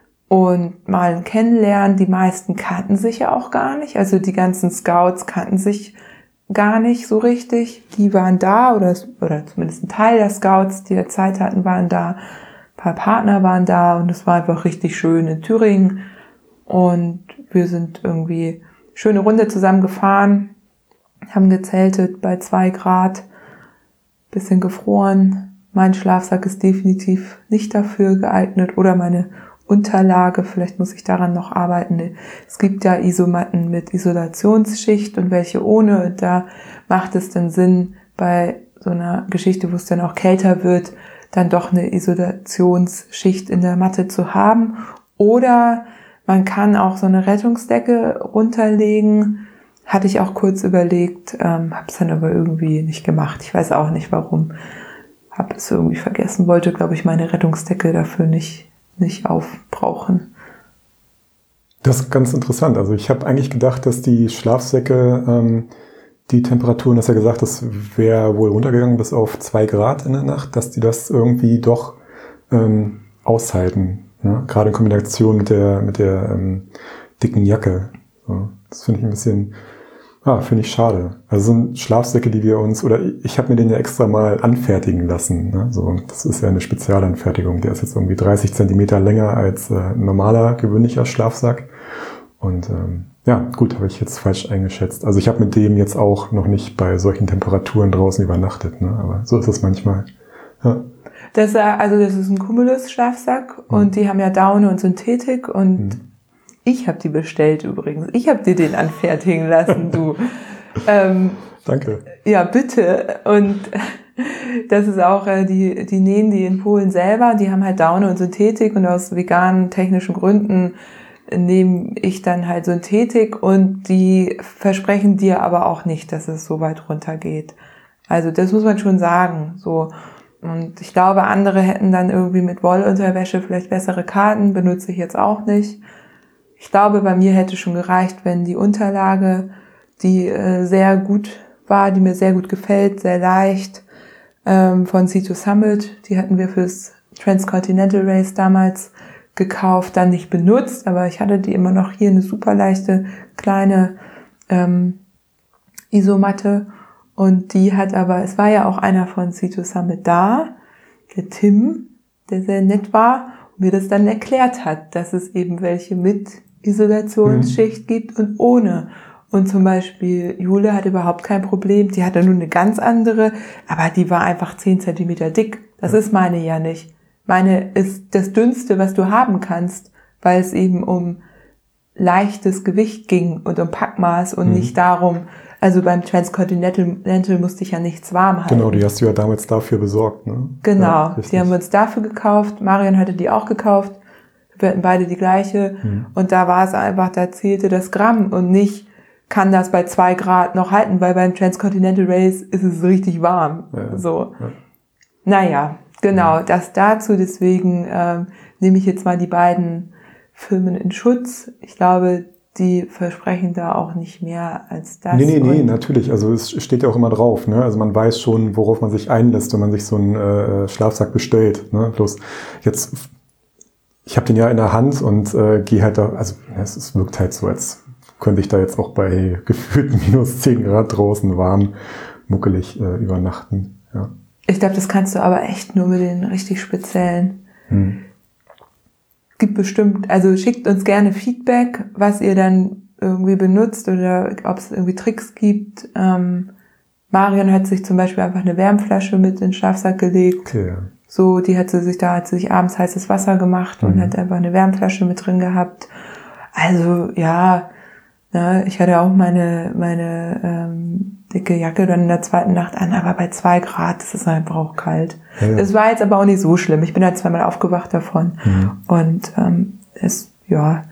Und mal ein Kennenlernen. Die meisten kannten sich ja auch gar nicht. Also die ganzen Scouts kannten sich gar nicht so richtig. Die waren da, oder, oder zumindest ein Teil der Scouts, die ja Zeit hatten, waren da. Ein paar Partner waren da und es war einfach richtig schön in Thüringen. Und wir sind irgendwie schöne Runde zusammen gefahren, haben gezeltet bei zwei Grad, bisschen gefroren. Mein Schlafsack ist definitiv nicht dafür geeignet oder meine Unterlage, vielleicht muss ich daran noch arbeiten. Es gibt ja Isomatten mit Isolationsschicht und welche ohne. Und da macht es dann Sinn, bei so einer Geschichte, wo es dann auch kälter wird, dann doch eine Isolationsschicht in der Matte zu haben. Oder man kann auch so eine Rettungsdecke runterlegen. Hatte ich auch kurz überlegt, ähm, habe es dann aber irgendwie nicht gemacht. Ich weiß auch nicht warum. Habe es irgendwie vergessen. Wollte, glaube ich, meine Rettungsdecke dafür nicht nicht aufbrauchen. Das ist ganz interessant. Also ich habe eigentlich gedacht, dass die Schlafsäcke, ähm, die Temperaturen, das ja gesagt, das wäre wohl runtergegangen bis auf zwei Grad in der Nacht, dass die das irgendwie doch ähm, aushalten. Ne? Gerade in Kombination mit der mit der ähm, dicken Jacke. So, das finde ich ein bisschen, ah, finde ich schade. Also sind Schlafsäcke, die wir uns, oder ich habe mir den ja extra mal anfertigen lassen. Ne? So, das ist ja eine Spezialanfertigung. Der ist jetzt irgendwie dreißig Zentimeter länger als äh, ein normaler, gewöhnlicher Schlafsack. Und ähm, ja, gut, habe ich jetzt falsch eingeschätzt. Also ich habe mit dem jetzt auch noch nicht bei solchen Temperaturen draußen übernachtet, ne? Aber so ist es manchmal. Ja. Das, also das ist ein Cumulus-Schlafsack mhm. und die haben ja Daune und Synthetik und mhm. ich habe die bestellt übrigens. Ich habe dir den anfertigen lassen, du. ähm, Danke. Ja, bitte. Und das ist auch, äh, die, die nähen die in Polen selber. Die haben halt Daune und Synthetik und aus veganen technischen Gründen nehme ich dann halt Synthetik und die versprechen dir aber auch nicht, dass es so weit runter geht. Also das muss man schon sagen. So. Und ich glaube, andere hätten dann irgendwie mit Wollunterwäsche vielleicht bessere Karten, benutze ich jetzt auch nicht. Ich glaube, bei mir hätte schon gereicht, wenn die Unterlage, die äh, sehr gut war, die mir sehr gut gefällt, sehr leicht, ähm, von Sea to Summit, die hatten wir fürs Transcontinental Race damals gekauft, dann nicht benutzt, aber ich hatte die immer noch hier, eine super leichte kleine ähm, Isomatte und die hat aber, es war ja auch einer von Sea to Summit da, der Tim, der sehr nett war und mir das dann erklärt hat, dass es eben welche mit Isolationsschicht mhm. gibt und ohne. Und zum Beispiel Jule hatte überhaupt kein Problem, die hatte nur eine ganz andere, aber die war einfach zehn Zentimeter dick. Das ja. ist meine ja nicht. Meine ist das Dünnste, was du haben kannst, weil es eben um leichtes Gewicht ging und um Packmaß und mhm. nicht darum, also beim Transcontinental musste ich ja nichts warm halten. Genau, die hast du ja damals dafür besorgt, ne? Genau, ja, die haben wir uns dafür gekauft. Marion hatte die auch gekauft. Wir hatten beide die gleiche. Mhm. Und da war es einfach, da zählte das Gramm und nicht, kann das bei zwei Grad noch halten, weil beim Transcontinental Race ist es richtig warm. Ja, so. Ja. Naja, genau, ja. das dazu. Deswegen ähm, nehme ich jetzt mal die beiden Firmen in Schutz. Ich glaube, die versprechen da auch nicht mehr als das. Nee, nee, nee, natürlich. Also es steht ja auch immer drauf. Ne? Also man weiß schon, worauf man sich einlässt, wenn man sich so einen äh, Schlafsack bestellt. Ne? Bloß jetzt, ich habe den ja in der Hand und äh, gehe halt da, also es, es wirkt halt so, als könnte ich da jetzt auch bei gefühlten minus zehn Grad draußen warm, muckelig äh, übernachten. Ja. Ich glaube, das kannst du aber echt nur mit den richtig speziellen. Hm. Gibt bestimmt, also schickt uns gerne Feedback, was ihr dann irgendwie benutzt oder ob es irgendwie Tricks gibt. Ähm, Marion hat sich zum Beispiel einfach eine Wärmflasche mit in den Schlafsack gelegt. Okay, ja. So, die hat sie sich, da hat sie sich abends heißes Wasser gemacht mhm. und hat einfach eine Wärmflasche mit drin gehabt. Also, ja, ne, ich hatte auch meine, meine, ähm, dicke Jacke dann in der zweiten Nacht an, aber bei zwei Grad, das ist einfach auch kalt. Ja, ja. Es war jetzt aber auch nicht so schlimm. Ich bin halt zweimal aufgewacht davon. Mhm. Und ähm, es, ja,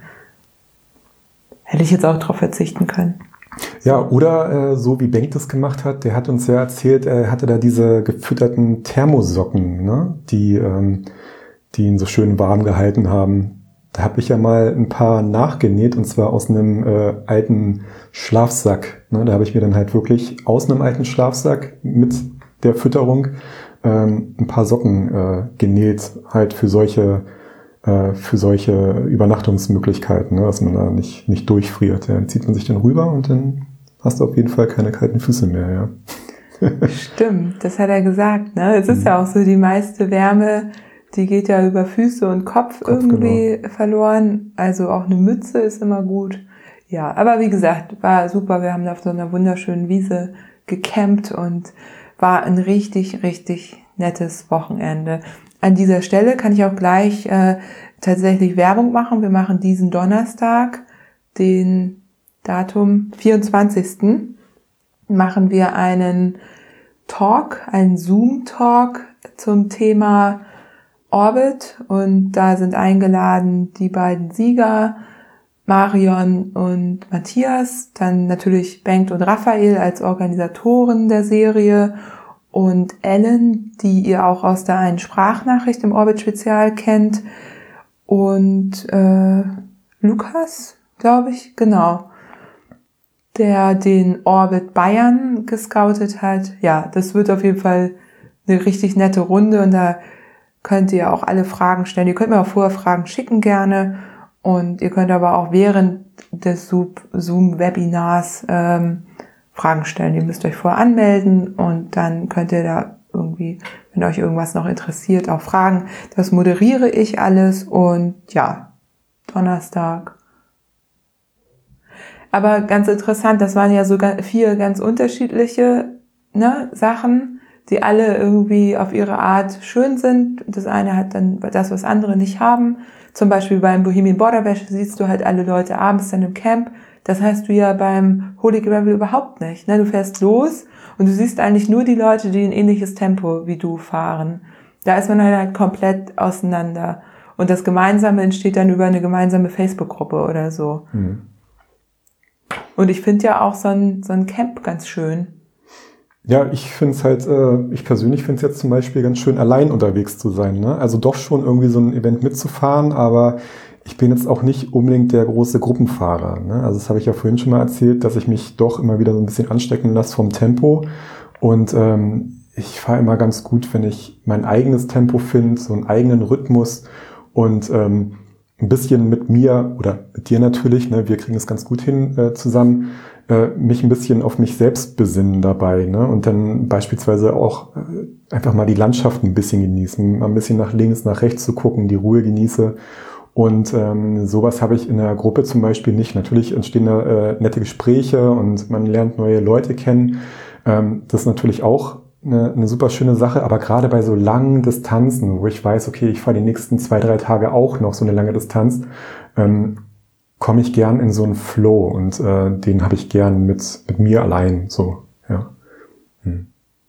hätte ich jetzt auch drauf verzichten können. Ja, oder äh, so wie Bengt das gemacht hat, der hat uns ja erzählt, er hatte da diese gefütterten Thermosocken, ne, die, ähm, die ihn so schön warm gehalten haben. Da habe ich ja mal ein paar nachgenäht, und zwar aus einem äh, alten Schlafsack. Ne? Da habe ich mir dann halt wirklich aus einem alten Schlafsack mit der Fütterung ähm, ein paar Socken äh, genäht, halt für solche äh, für solche Übernachtungsmöglichkeiten, ne? Dass man da nicht nicht durchfriert. Ja. Dann zieht man sich dann rüber und dann hast du auf jeden Fall keine kalten Füße mehr. Ja. Stimmt, das hat er gesagt. Ne? Es ist mhm. ja auch so, die meiste Wärme, die geht ja über Füße und Kopf, Kopf irgendwie genau. verloren. Also auch eine Mütze ist immer gut. Ja, aber wie gesagt, war super. Wir haben da auf so einer wunderschönen Wiese gecampt und war ein richtig, richtig nettes Wochenende. An dieser Stelle kann ich auch gleich äh, tatsächlich Werbung machen. Wir machen diesen Donnerstag, den Datum vierundzwanzigsten machen wir einen Talk, einen Zoom-Talk zum Thema Orbit, und da sind eingeladen die beiden Sieger, Marion und Matthias, dann natürlich Bengt und Raphael als Organisatoren der Serie und Ellen, die ihr auch aus der einen Sprachnachricht im Orbit Spezial kennt, und äh, Lukas, glaube ich, genau, der den Orbit Bayern gescoutet hat. Ja, das wird auf jeden Fall eine richtig nette Runde und da könnt ihr auch alle Fragen stellen. Ihr könnt mir auch vorher Fragen schicken gerne und ihr könnt aber auch während des Zoom-Webinars ähm, Fragen stellen. Ihr müsst euch vorher anmelden und dann könnt ihr da irgendwie, wenn euch irgendwas noch interessiert, auch fragen. Das moderiere ich alles und ja, Donnerstag. Aber ganz interessant, das waren ja sogar vier ganz unterschiedliche ne, Sachen, die alle irgendwie auf ihre Art schön sind. Das eine hat dann das, was andere nicht haben. Zum Beispiel beim Bohemian Border Bash siehst du halt alle Leute abends dann im Camp. Das hast du ja beim Holy Gravel überhaupt nicht. Ne? Du fährst los und du siehst eigentlich nur die Leute, die ein ähnliches Tempo wie du fahren. Da ist man halt komplett auseinander. Und das Gemeinsame entsteht dann über eine gemeinsame Facebook-Gruppe oder so. Mhm. Und ich finde ja auch so ein, so ein Camp ganz schön. Ja, ich finde es halt, äh, ich persönlich finde es jetzt zum Beispiel ganz schön, allein unterwegs zu sein. Ne? Also doch schon irgendwie so ein Event mitzufahren, aber ich bin jetzt auch nicht unbedingt der große Gruppenfahrer. Ne? Also das habe ich ja vorhin schon mal erzählt, dass ich mich doch immer wieder so ein bisschen anstecken lasse vom Tempo. Und ähm, ich fahre immer ganz gut, wenn ich mein eigenes Tempo finde, so einen eigenen Rhythmus und ähm, ein bisschen mit mir oder mit dir natürlich, ne, wir kriegen es ganz gut hin äh, zusammen, äh, mich ein bisschen auf mich selbst besinnen dabei, ne, und dann beispielsweise auch äh, einfach mal die Landschaft ein bisschen genießen, mal ein bisschen nach links, nach rechts zu gucken, die Ruhe genieße. Und ähm, sowas habe ich in der Gruppe zum Beispiel nicht. Natürlich entstehen da äh, nette Gespräche und man lernt neue Leute kennen. Ähm, das ist natürlich auch eine, eine super schöne Sache, aber gerade bei so langen Distanzen, wo ich weiß, okay, ich fahre die nächsten zwei, drei Tage auch noch so eine lange Distanz, ähm, komme ich gern in so einen Flow und äh, den habe ich gern mit mit mir allein. So, ja. Hm.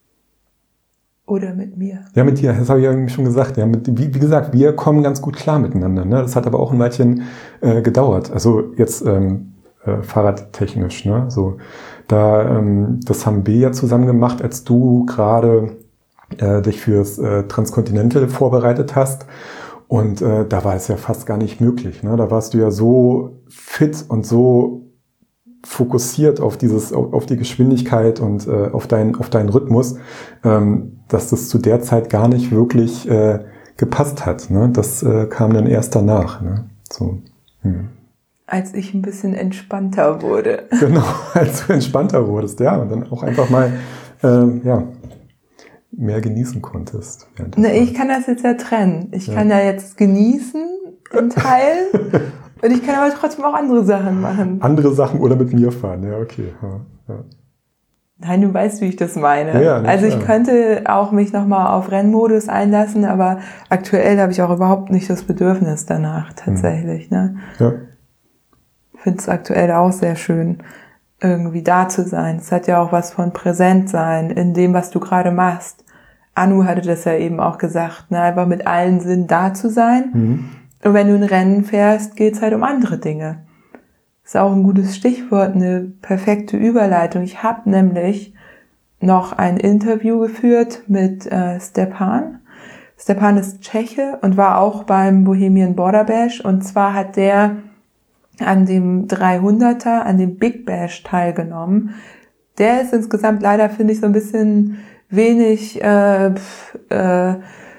Oder mit mir. Ja, mit dir, das habe ich ja schon gesagt. Ja, mit, wie, wie gesagt, wir kommen ganz gut klar miteinander. Ne? Das hat aber auch ein Weilchen äh, gedauert. Also jetzt ähm, äh, fahrradtechnisch. Ne? So, da, ähm, das haben wir ja zusammen gemacht, als du gerade äh, dich fürs äh, Transcontinental vorbereitet hast. Und äh, da war es ja fast gar nicht möglich. Ne? Da warst du ja so fit und so fokussiert auf dieses, auf, auf die Geschwindigkeit und äh, auf deinen, auf deinen Rhythmus, ähm, dass das zu der Zeit gar nicht wirklich äh, gepasst hat. Ne? Das äh, kam dann erst danach. Ne? So. Hm. Als ich ein bisschen entspannter wurde. Genau, als du entspannter wurdest, ja, und dann auch einfach mal, ähm, ja, mehr genießen konntest. Ne, ich kann das jetzt ja trennen. Ich ja. kann ja jetzt genießen in Teilen. Und ich kann aber trotzdem auch andere Sachen machen. Andere Sachen oder mit mir fahren, ja, okay. Ja, ja. Nein, du weißt, wie ich das meine. Ja, ja, also ich klar. könnte auch mich nochmal auf Rennmodus einlassen, aber aktuell habe ich auch überhaupt nicht das Bedürfnis danach tatsächlich. Hm. Ne? Ja. Ich finde es aktuell auch sehr schön, irgendwie da zu sein. Es hat ja auch was von präsent sein in dem, was du gerade machst. Anu hatte das ja eben auch gesagt, ne? Einfach mit allen Sinnen da zu sein. Mhm. Und wenn du ein Rennen fährst, geht's halt um andere Dinge. Ist auch ein gutes Stichwort, eine perfekte Überleitung. Ich habe nämlich noch ein Interview geführt mit äh, Stepan. Stepan ist Tscheche und war auch beim Bohemian Border Bash. Und zwar hat der an dem dreihunderter, an dem Big Bash teilgenommen. Der ist insgesamt leider, finde ich, so ein bisschen wenig äh, äh,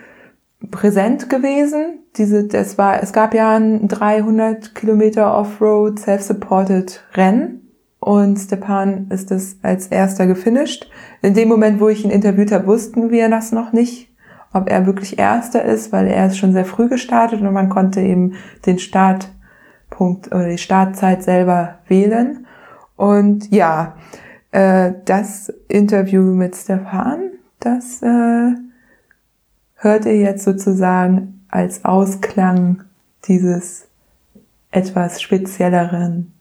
präsent gewesen. Diese, das war, es gab ja ein dreihundert Kilometer Offroad Self-Supported Rennen und Stepan ist das als erster gefinisht. In dem Moment, wo ich ihn interviewt habe, wussten wir das noch nicht, ob er wirklich Erster ist, weil er ist schon sehr früh gestartet und man konnte eben den Startpunkt oder die Startzeit selber wählen. Und ja, äh, das Interview mit Stepan, das äh, hört ihr jetzt sozusagen als Ausklang dieses etwas spezielleren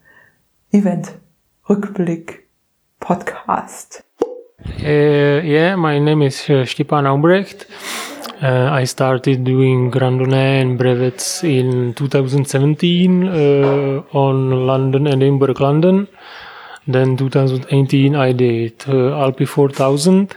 Event-Rückblick-Podcast. Uh, yeah, my name is uh, Stepan Aubrecht. Uh, I started doing Grandonnée and brevets in twenty seventeen uh, on London and Edinburgh, London. Then twenty eighteen I did uh, Alpi four thousand.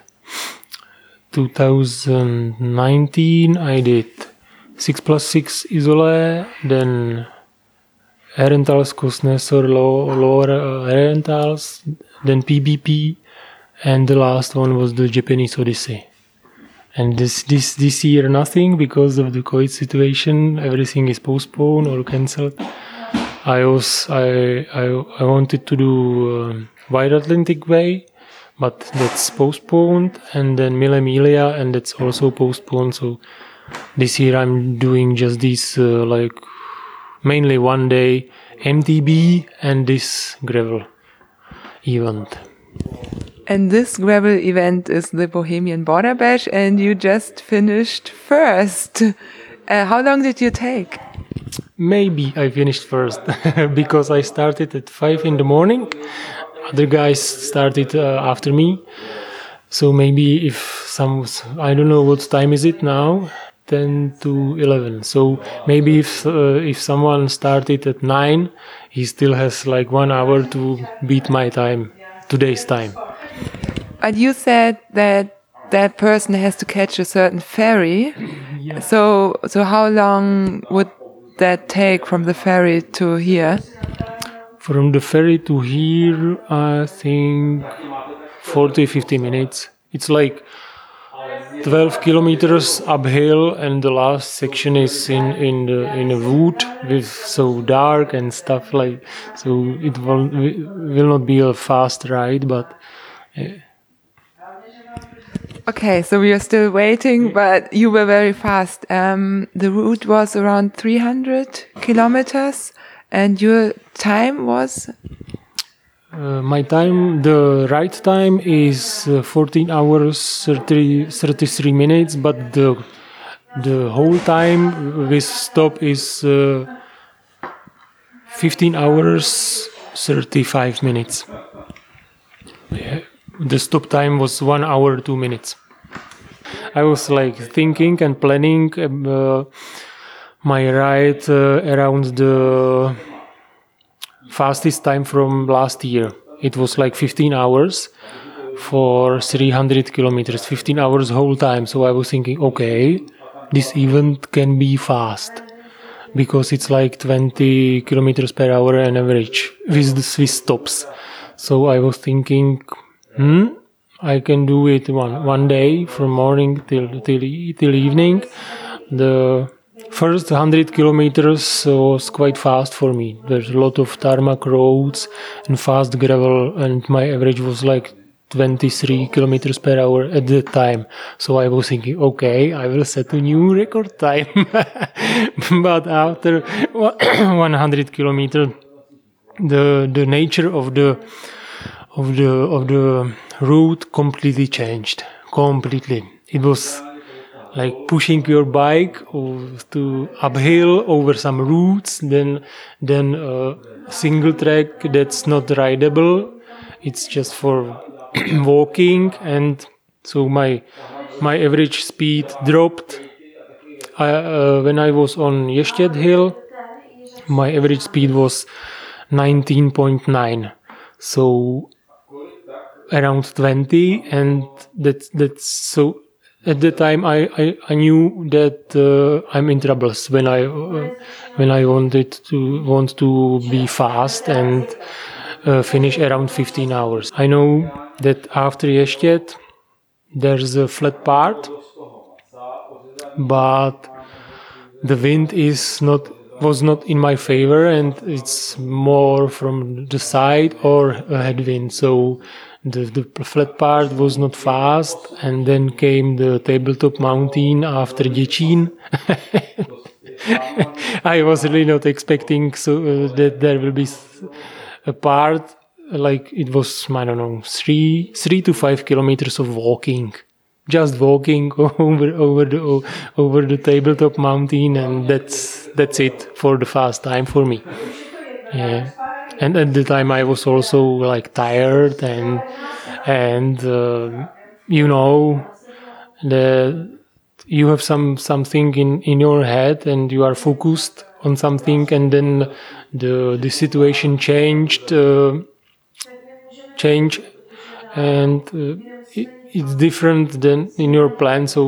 twenty nineteen I did six plus six Isola, then Herentals, Kuznetsov, Lower uh, Herentals, then P B P, and the last one was the Japanese Odyssey. And this this this year nothing because of the COVID situation. Everything is postponed or cancelled. I was I I, I wanted to do um, Wide Atlantic Way, but that's postponed, and then Mille Miglia, and that's also postponed. So this year I'm doing just this uh, like mainly one day M T B and this gravel event. And this gravel event is the Bohemian Border Bash, and you just finished first. Uh, how long did you take? Maybe I finished first because I started at five in the morning. Other guys started uh, after me. So maybe if some, I don't know what time is it now, ten to eleven. So maybe if uh, if someone started at nine, he still has like one hour to beat my time, today's time. But you said that that person has to catch a certain ferry. Yeah. So so how long would that take from the ferry to here? From the ferry to here, I think forty, fifty minutes. It's like twelve kilometers uphill, and the last section is in in the in a wood with so dark and stuff like. So it will will not be a fast ride, but. Uh, Okay, so we are still waiting, but you were very fast. Um, the route was around three hundred kilometers, and your time was? Uh, my time, the right time is uh, fourteen hours, thirty, thirty-three minutes, but the the whole time with stop is uh, fifteen hours, thirty-five minutes. Yeah. The stop time was one hour, two minutes. I was like thinking and planning uh, my ride uh, around the fastest time from last year. It was like fifteen hours for three hundred kilometers, fifteen hours whole time. So I was thinking, okay, this event can be fast because it's like twenty kilometers per hour on average with the Swiss stops. So I was thinking, Hmm, I can do it one one day from morning till till till evening. The first hundred kilometers was quite fast for me. There's a lot of tarmac roads and fast gravel, and my average was like twenty-three kilometers per hour at the time. So I was thinking, okay, I will set a new record time. But after one hundred kilometers, the the nature of the of the of the route completely changed. Completely. It was like pushing your bike to uphill over some routes, then then a single track that's not rideable. It's just for walking, and so my my average speed dropped. I, uh, when I was on Ještěd Hill, my average speed was nineteen point nine. So around twenty, and that's that's so at the time I, I, I knew that uh, I'm in troubles when I uh, when I wanted to want to be fast and uh, finish around fifteen hours. I know that after Ještěd there's a flat part, but the wind is not was not in my favor, and it's more from the side or a headwind. So The, the flat part was not fast, and then came the tabletop mountain after Děčín. I was really not expecting so uh, that there will be a part like it was, I don't know, three three to five kilometers of walking, just walking over over the over the tabletop mountain, and that's that's it for the fast time for me. Yeah. And at the time I was also like tired, and and uh, you know the you have some something in, in your head, and you are focused on something, and then the the situation changed uh, change and uh, it, it's different than in your plan. So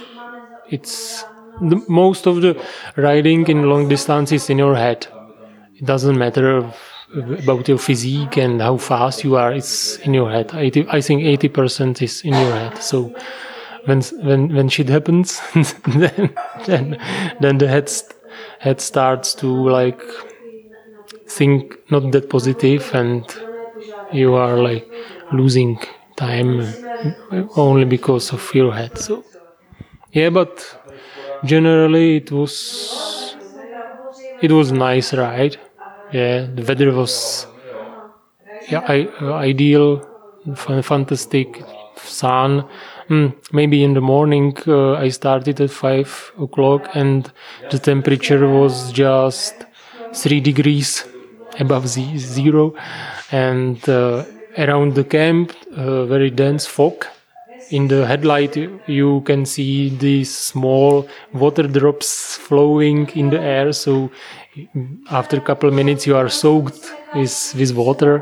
it's the, most of the riding in long distance is in your head. it doesn't matter about your physique and how fast you are. It's in your head. eighty, I think eighty percent is in your head. So when when when shit happens, then then then the head head starts to like think not that positive, and you are like losing time only because of your head. So yeah, but generally it was it was nice ride. Yeah, the weather was yeah I, uh, ideal, f- fantastic sun. Mm, maybe in the morning uh, I started at five o'clock and the temperature was just three degrees above z- zero, and uh, around the camp uh, very dense fog. In the headlight you can see these small water drops flowing in the air, so after a couple of minutes you are soaked with, with water.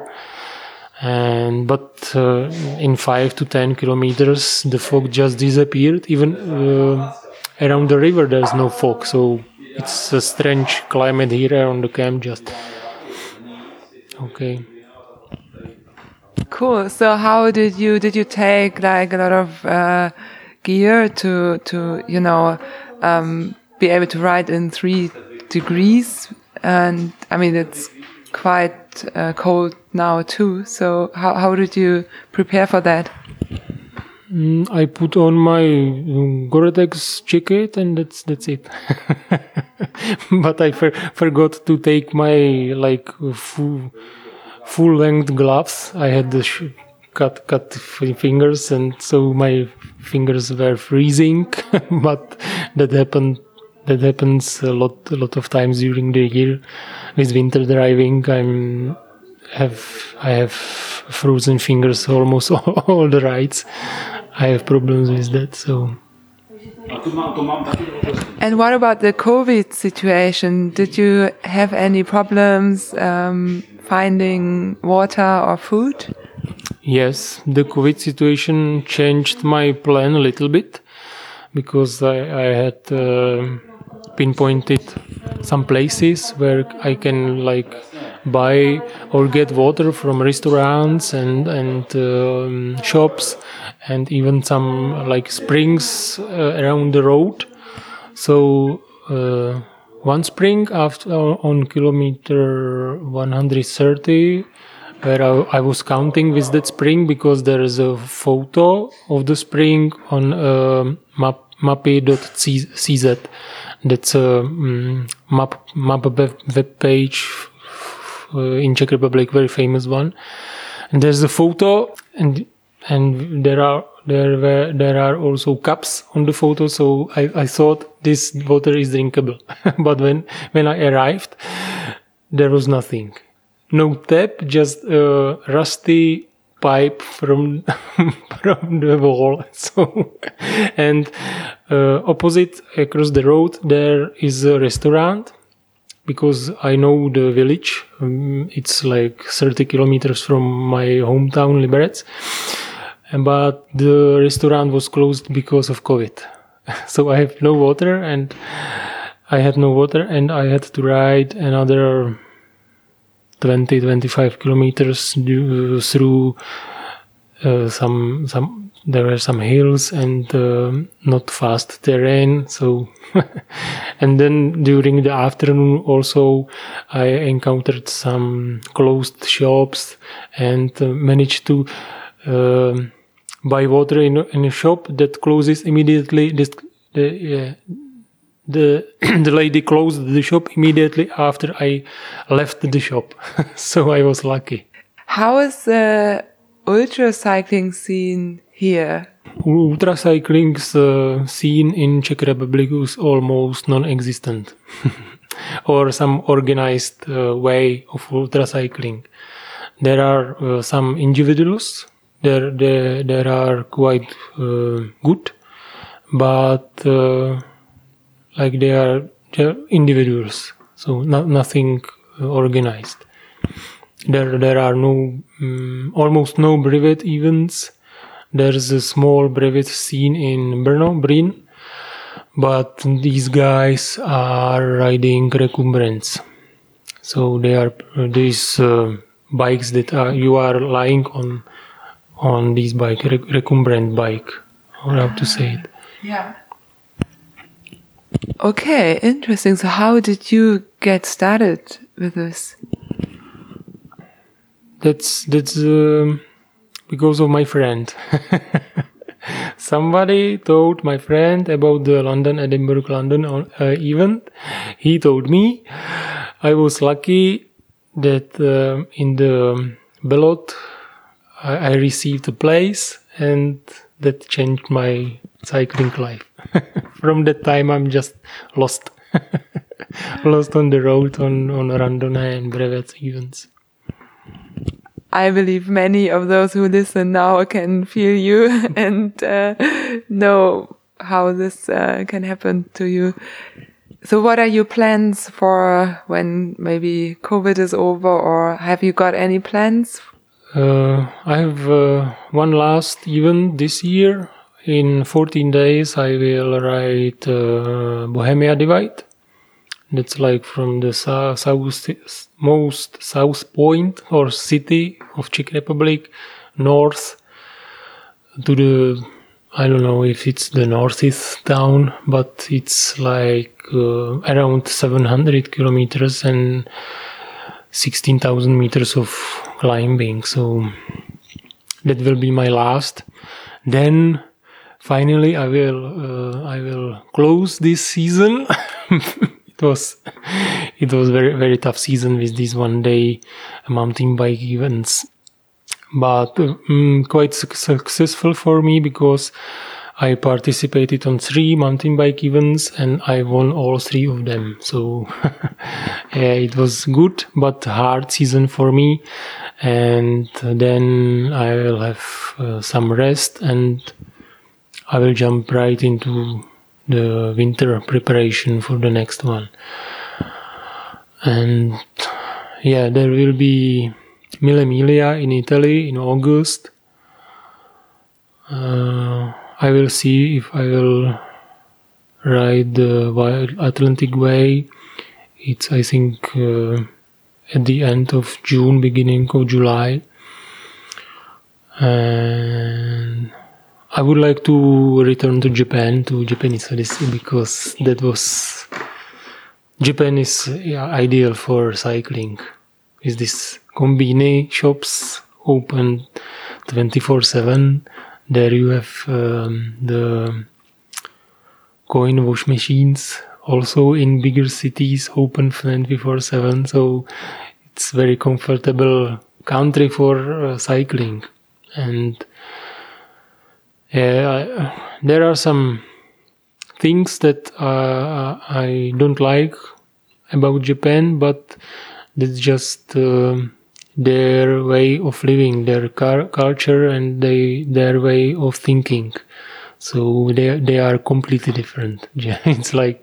And but uh, in five to ten kilometers the fog just disappeared. Even uh, around the river there's no fog, so it's a strange climate here around the camp. Just okay. Cool. So how did you did you take like a lot of uh, gear to to you know um, be able to ride in three degrees? And I mean it's quite uh, cold now too. So how how did you prepare for that? Mm, I put on my um, Gore-Tex jacket and that's that's it. But I for, forgot to take my like full. full length gloves. I had the sh- cut cut fingers, and so my fingers were freezing. But that happened. That happens a lot a lot of times during the year. With winter driving, I'm have I have frozen fingers almost all, all the rides. I have problems with that. So. And what about the COVID situation? Did you have any problems um, finding water or food? Yes, the COVID situation changed my plan a little bit, because I, I had uh, pinpointed some places where I can like buy or get water from restaurants and and um, shops, and even some like springs uh, around the road. So uh, one spring after on kilometer one hundred thirty, where I, I was counting with that spring, because there is a photo of the spring on uh, map mappy dot c z. That's a um, map map web, web page uh, in Czech Republic, very famous one. And there's a photo, and and there are there were there are also cups on the photo. So I, I thought this water is drinkable. But when when I arrived, there was nothing. No tap, just a rusty pipe from from the wall. So, and uh, opposite across the road there is a restaurant, because I know the village. Um, it's like thirty kilometers from my hometown, Liberec. But the restaurant was closed because of COVID. So I have no water, and I had no water, and I had to ride another twenty to twenty-five kilometers through uh, some some there were some hills and uh, not fast terrain. So and then during the afternoon also I encountered some closed shops, and uh, managed to uh, buy water in, in a shop that closes immediately. This, the, uh, The the lady closed the shop immediately after I left the shop. So I was lucky. How is the ultra cycling scene here? Ultra cycling's uh, scene in Czech Republic is almost non-existent. Or some organized uh, way of ultra cycling. There are uh, some individuals. There, there, there are quite uh, good, but uh, like they are, they are individuals, so not, nothing uh, organized. There, there are no, um, almost no brevet events. There's a small brevet scene in Brno, Bryn, but these guys are riding recumbrance. So there are uh, these uh, bikes that are, you are lying on on this bike, rec- recumbent bike, or how to say it. Yeah. Okay, interesting. So how did you get started with this? That's that's um, because of my friend. Somebody told my friend about the London, Edinburgh, London uh, event. He told me. I was lucky that uh, in the ballot I, I received a place, and that changed my cycling life. From that time, I'm just lost, lost on the road on on Randonnée and Brevets events. I believe many of those who listen now can feel you and uh, know how this uh, can happen to you. So what are your plans for when maybe COVID is over, or have you got any plans? Uh, I have uh, one last event this year. In fourteen days, I will ride uh, Bohemia Divide. That's like from the south, south, most south point or city of Czech Republic, north to the, I don't know if it's the northeast town, but it's like uh, around seven hundred kilometers and sixteen thousand meters of climbing. So that will be my last. Then finally I will uh, I will close this season. It was it was very very tough season with these one day mountain bike events, but um, quite su- successful for me because I participated on three mountain bike events and I won all three of them. So yeah, it was good but hard season for me, and then I will have uh, some rest and I will jump right into the winter preparation for the next one. And yeah, there will be Mille Miglia in Italy in August. Uh, I will see if I will ride the Wild Atlantic Way. It's, I think, uh, at the end of June, beginning of July. And I would like to return to Japan, to Japanese Odyssey, because that was... Japan is yeah, ideal for cycling. Is this kombini shops open twenty-four seven. There you have um, the coin wash machines, also in bigger cities, open twenty-four seven. So it's very comfortable country for uh, cycling. And yeah, I, there are some things that uh, I don't like about Japan, but that's just uh, their way of living, their car- culture, and they their way of thinking. So they they are completely different. It's like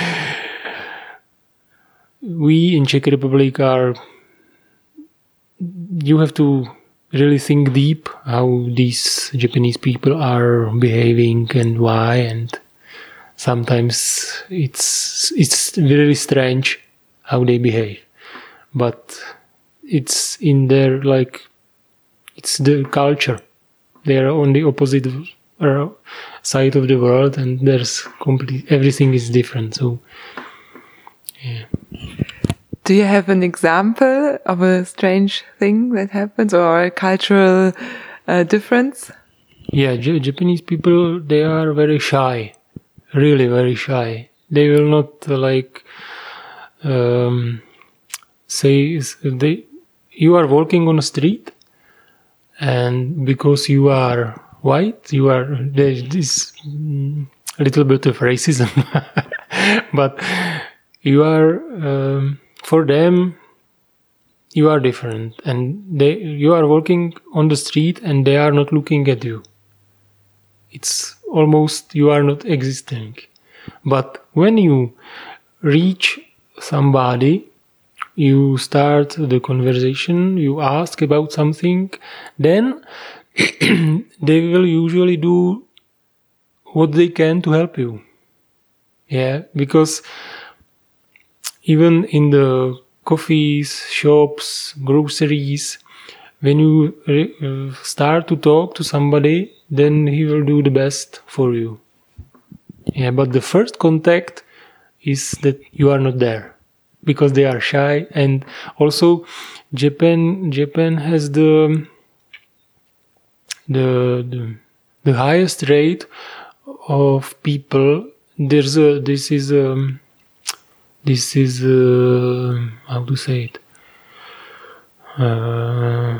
we in Czech Republic are. You have to really think deep how these Japanese people are behaving and why, and sometimes it's it's very strange how they behave, but it's in their like it's the culture. They are on the opposite side of the world, and there's complete everything is different. So, yeah. Do you have an example of a strange thing that happens or a cultural uh, difference? Yeah, J- Japanese people, they are very shy. Really very shy. They will not uh, like um, say they. You are walking on a street, and because you are white, you are there's this mm, little bit of racism, but you are um, for them. You are different, and they. You are walking on the street, and they are not looking at you. It's almost you are not existing. But when you reach somebody, you start the conversation, you ask about something, then they will usually do what they can to help you. Yeah, because even in the coffees, shops, groceries. When you re- uh, start to talk to somebody, then he will do the best for you. Yeah, but the first contact is that you are not there because they are shy, and also Japan Japan has the the the, the highest rate of people. There's a this is a this is a, how to say it. Uh,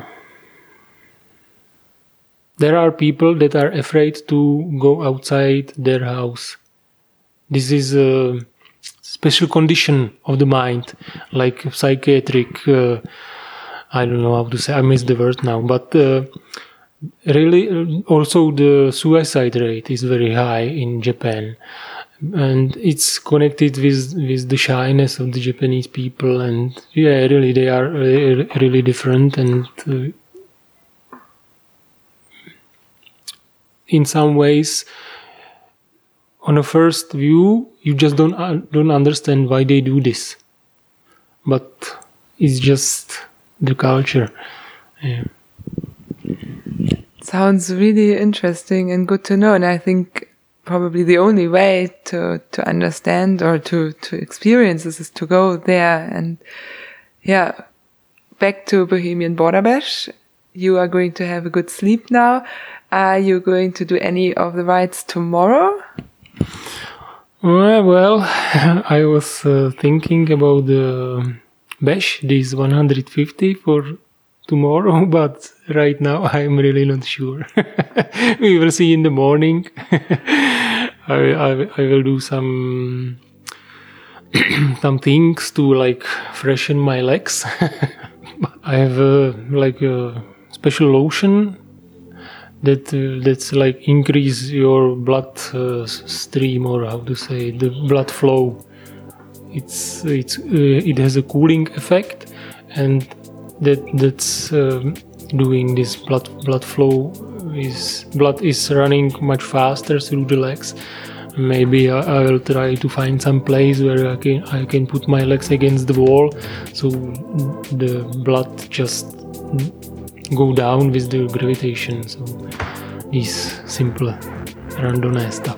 there are people that are afraid to go outside their house. This is a special condition of the mind, like psychiatric, uh, I don't know how to say, I missed the word now, but uh, really also the suicide rate is very high in Japan. And it's connected with, with the shyness of the Japanese people, and yeah, really they are really, really different, and uh, in some ways, on a first view, you just don't uh, don't understand why they do this, but it's just the culture. Yeah. Sounds really interesting and good to know, and I think probably the only way to, to understand or to, to experience this is to go there. And yeah, back to Bohemian Border Bash. You are going to have a good sleep now. Are you going to do any of the rides tomorrow? Well, well I was uh, thinking about the Bash, this one hundred fifty for tomorrow, but right now I'm really not sure. We will see in the morning. I, I I will do some some things to like freshen my legs. I have a, like a special lotion that uh, that's like increase your blood uh, stream, or how to say, the blood flow. It's it's uh, it has a cooling effect, and that that's um, doing this blood blood flow is blood is running much faster through the legs. Maybe I, I will try to find some place where I can I can put my legs against the wall, so the blood just go down with the gravitation. So this simple random stuff.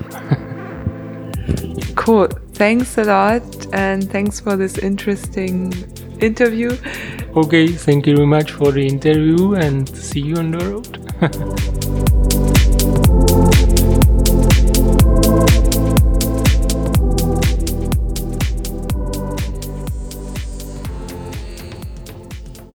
Cool. Thanks a lot, and thanks for this interesting interview. Okay, thank you very much for the interview, and see you on the road.